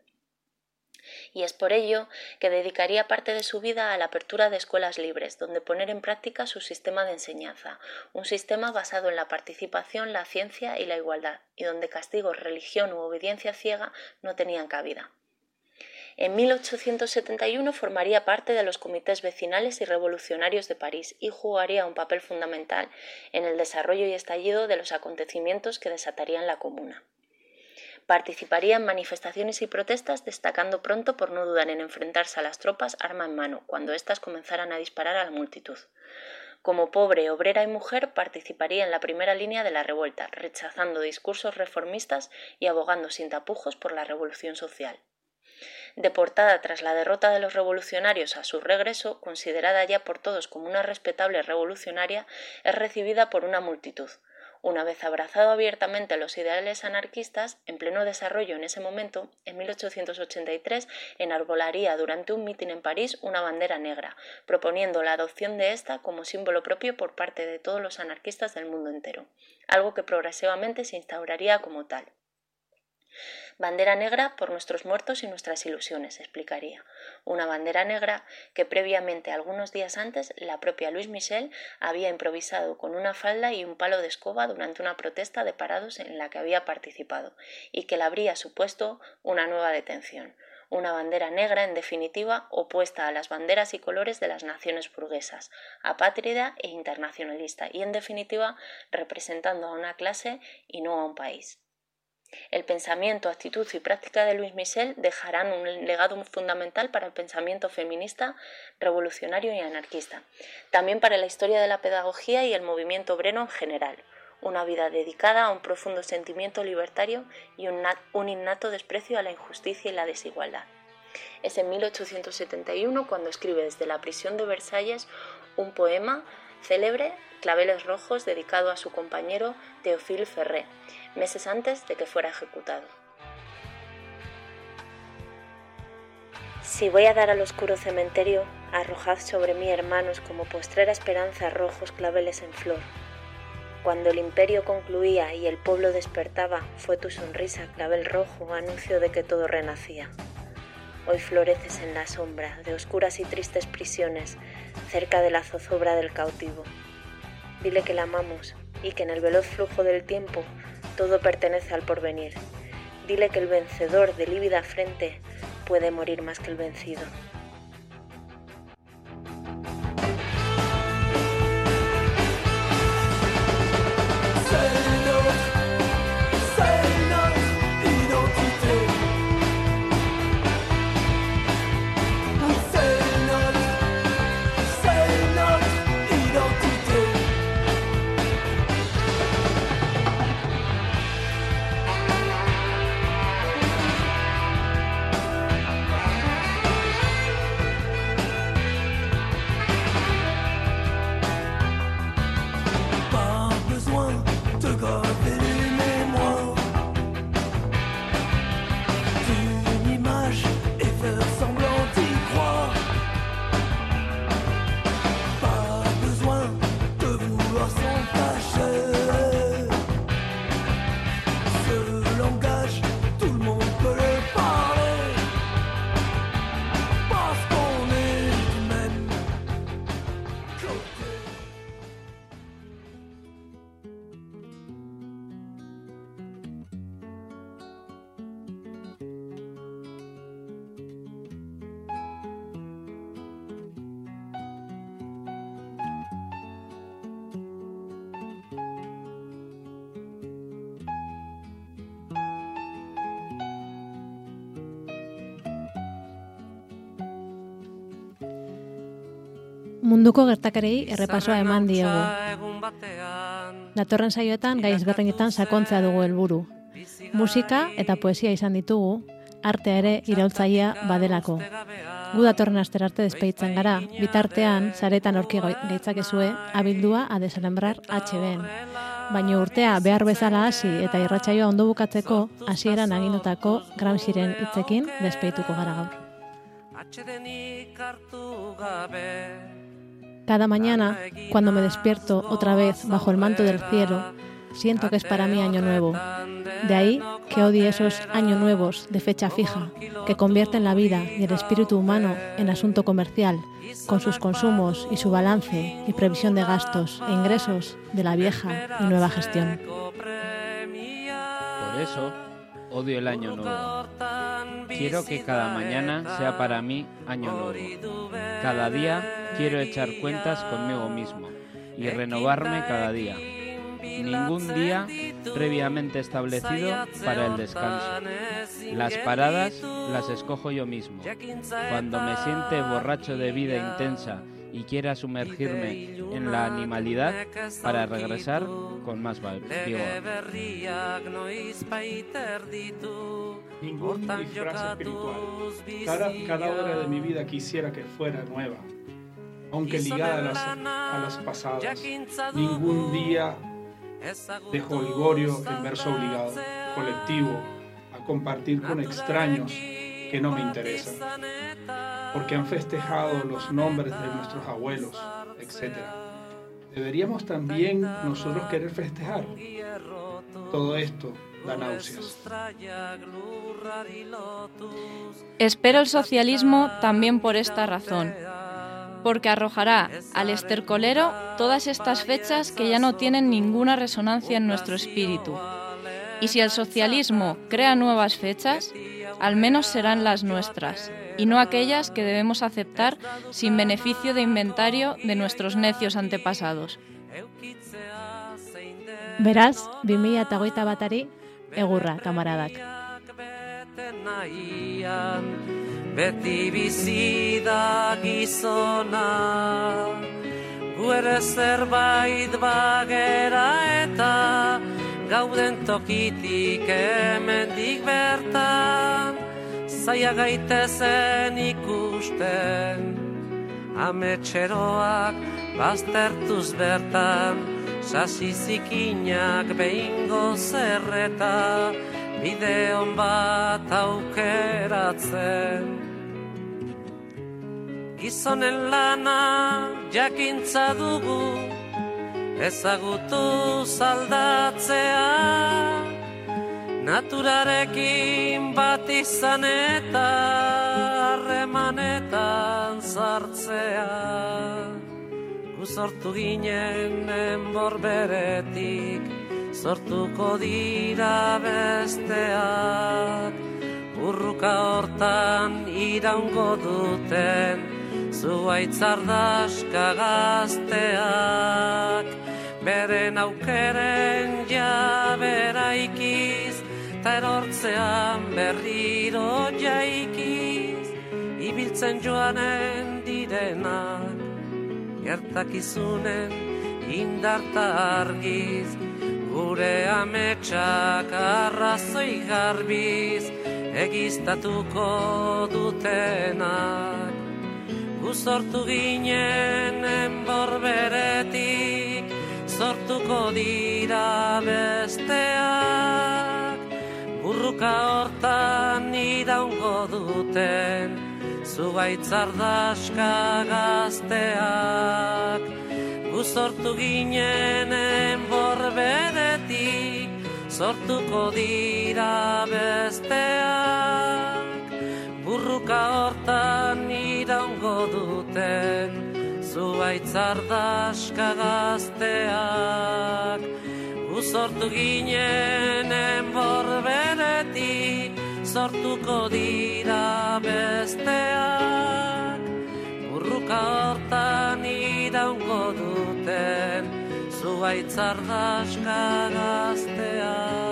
Y es por ello que dedicaría parte de su vida a la apertura de escuelas libres, donde poner en práctica su sistema de enseñanza, un sistema basado en la participación, la ciencia y la igualdad, y donde castigos, religión u obediencia ciega no tenían cabida. En 1871 formaría parte de los comités vecinales y revolucionarios de París y jugaría un papel fundamental en el desarrollo y estallido de los acontecimientos que desatarían la Comuna. Participaría en manifestaciones y protestas, destacando pronto por no dudar en enfrentarse a las tropas arma en mano, cuando éstas comenzaran a disparar a la multitud. Como pobre, obrera y mujer, participaría en la primera línea de la revuelta, rechazando discursos reformistas y abogando sin tapujos por la revolución social. Deportada tras la derrota de los revolucionarios a su regreso, considerada ya por todos como una respetable revolucionaria, es recibida por una multitud. Una vez abrazado abiertamente los ideales anarquistas, en pleno desarrollo en ese momento, en 1883 enarbolaría durante un mitin en París una bandera negra, proponiendo la adopción de esta como símbolo propio por parte de todos los anarquistas del mundo entero, algo que progresivamente se instauraría como tal. Bandera negra por nuestros muertos y nuestras ilusiones, explicaría. Una bandera negra que previamente, algunos días antes, la propia Louise Michel había improvisado con una falda y un palo de escoba durante una protesta de parados en la que había participado, y que le habría supuesto una nueva detención. Una bandera negra, en definitiva, opuesta a las banderas y colores de las naciones burguesas, apátrida e internacionalista, y en definitiva, representando a una clase y no a un país. El pensamiento, actitud y práctica de Louise Michel dejarán un legado fundamental para el pensamiento feminista, revolucionario y anarquista, también para la historia de la pedagogía y el movimiento obrero en general. Una vida dedicada a un profundo sentimiento libertario y un innato desprecio a la injusticia y la desigualdad. Es en 1871 cuando escribe desde la prisión de Versalles un poema célebre, Claveles Rojos, dedicado a su compañero Théophile Ferré, meses antes de que fuera ejecutado. Si voy a dar al oscuro cementerio, arrojad sobre mí, hermanos, como postrera esperanza rojos claveles en flor. Cuando el imperio concluía y el pueblo despertaba, fue tu sonrisa, clavel rojo, anuncio de que todo renacía. Hoy floreces en la sombra de oscuras y tristes prisiones, cerca de la zozobra del cautivo. Dile que la amamos y que en el veloz flujo del tiempo todo pertenece al porvenir. Dile que el vencedor de lívida frente puede morir más que el vencido. Munduko gertakarei errepasoa eman diegu. Datorren saioetan gai ezberdinetan sakontzea dugu helburu. Musika eta poesia izan ditugu, artea ere iraultzailea badelako. Gu datorren astera arte despeditzen gara, bitartean saretan aurki gaitzakezue abildua a desalembrar HBn. Baina urtea behar bezala hasi eta irratsaioa ondo bukatzeko hasieran agindutako Gramsciren hitzekin despedituko gara gaur. Cada mañana, cuando me despierto otra vez bajo el manto del cielo, siento que es para mí año nuevo. De ahí que odie esos años nuevos de fecha fija, que convierten la vida y el espíritu humano en asunto comercial, con sus consumos y su balance y previsión de gastos e ingresos de la vieja y nueva gestión. Por eso, odio el año nuevo. Quiero que cada mañana sea para mí año nuevo. Cada día quiero echar cuentas conmigo mismo y renovarme cada día. Ningún día previamente establecido para el descanso. Las paradas las escojo yo mismo. Cuando me siente borracho de vida intensa y quiera sumergirme en la animalidad para regresar con más vigor. Ningún disfraz espiritual. Cada hora de mi vida quisiera que fuera nueva, aunque ligada a las pasadas. Ningún día dejo el gorio en verso obligado, colectivo, a compartir con extraños que no me interesan, porque han festejado los nombres de nuestros abuelos, etc. Deberíamos también nosotros querer festejar. Todo esto da náuseas. Espero el socialismo también por esta razón, porque arrojará al estercolero todas estas fechas que ya no tienen ninguna resonancia en nuestro espíritu. Y si el socialismo crea nuevas fechas, al menos serán las nuestras, y no aquellas que debemos aceptar sin beneficio de inventario de nuestros necios antepasados. Beraz, 2021 egurra, kamaradak. Beti bizi da gizona, gu ere zerbait bagera eta gauden tokitik hemendik bertan, zaila gaitezen ikusten, ametxeroak baztertuz bertan, sasi zikinak behingo zerreta, bideon bat aukeratzen. Gizonen lana jakintza dugu, ezagutu zaldatzea, naturarekin bat izan eta harremanetan sartzea. Gu sortu ginen enborberetik, sortuko dira besteak, urruka hortan iraungo duten, zuaitzardaska gazteak, beren aukeren jabera ikiz, ta erortzean berriro jaikiz, ibiltzen joanen direnak, gertakizunen indarta argiz, gure ametsak arrazoi garbiz, egiztatuko dutenak. Gu sortu ginen enborberetik, sortuko dira besteak, burruka hortan iraungo duten, zuaitzardaska gazteak. Gu sortu ginen enborberetik, sortuko dira besteak, burruka hortan iraungo duten, zuaitzardaska gazteak. Gu sortu ginen enborberetik, sortuko dira besteak, burruka hortan iraungo duten, zuaitzardaska gazteak.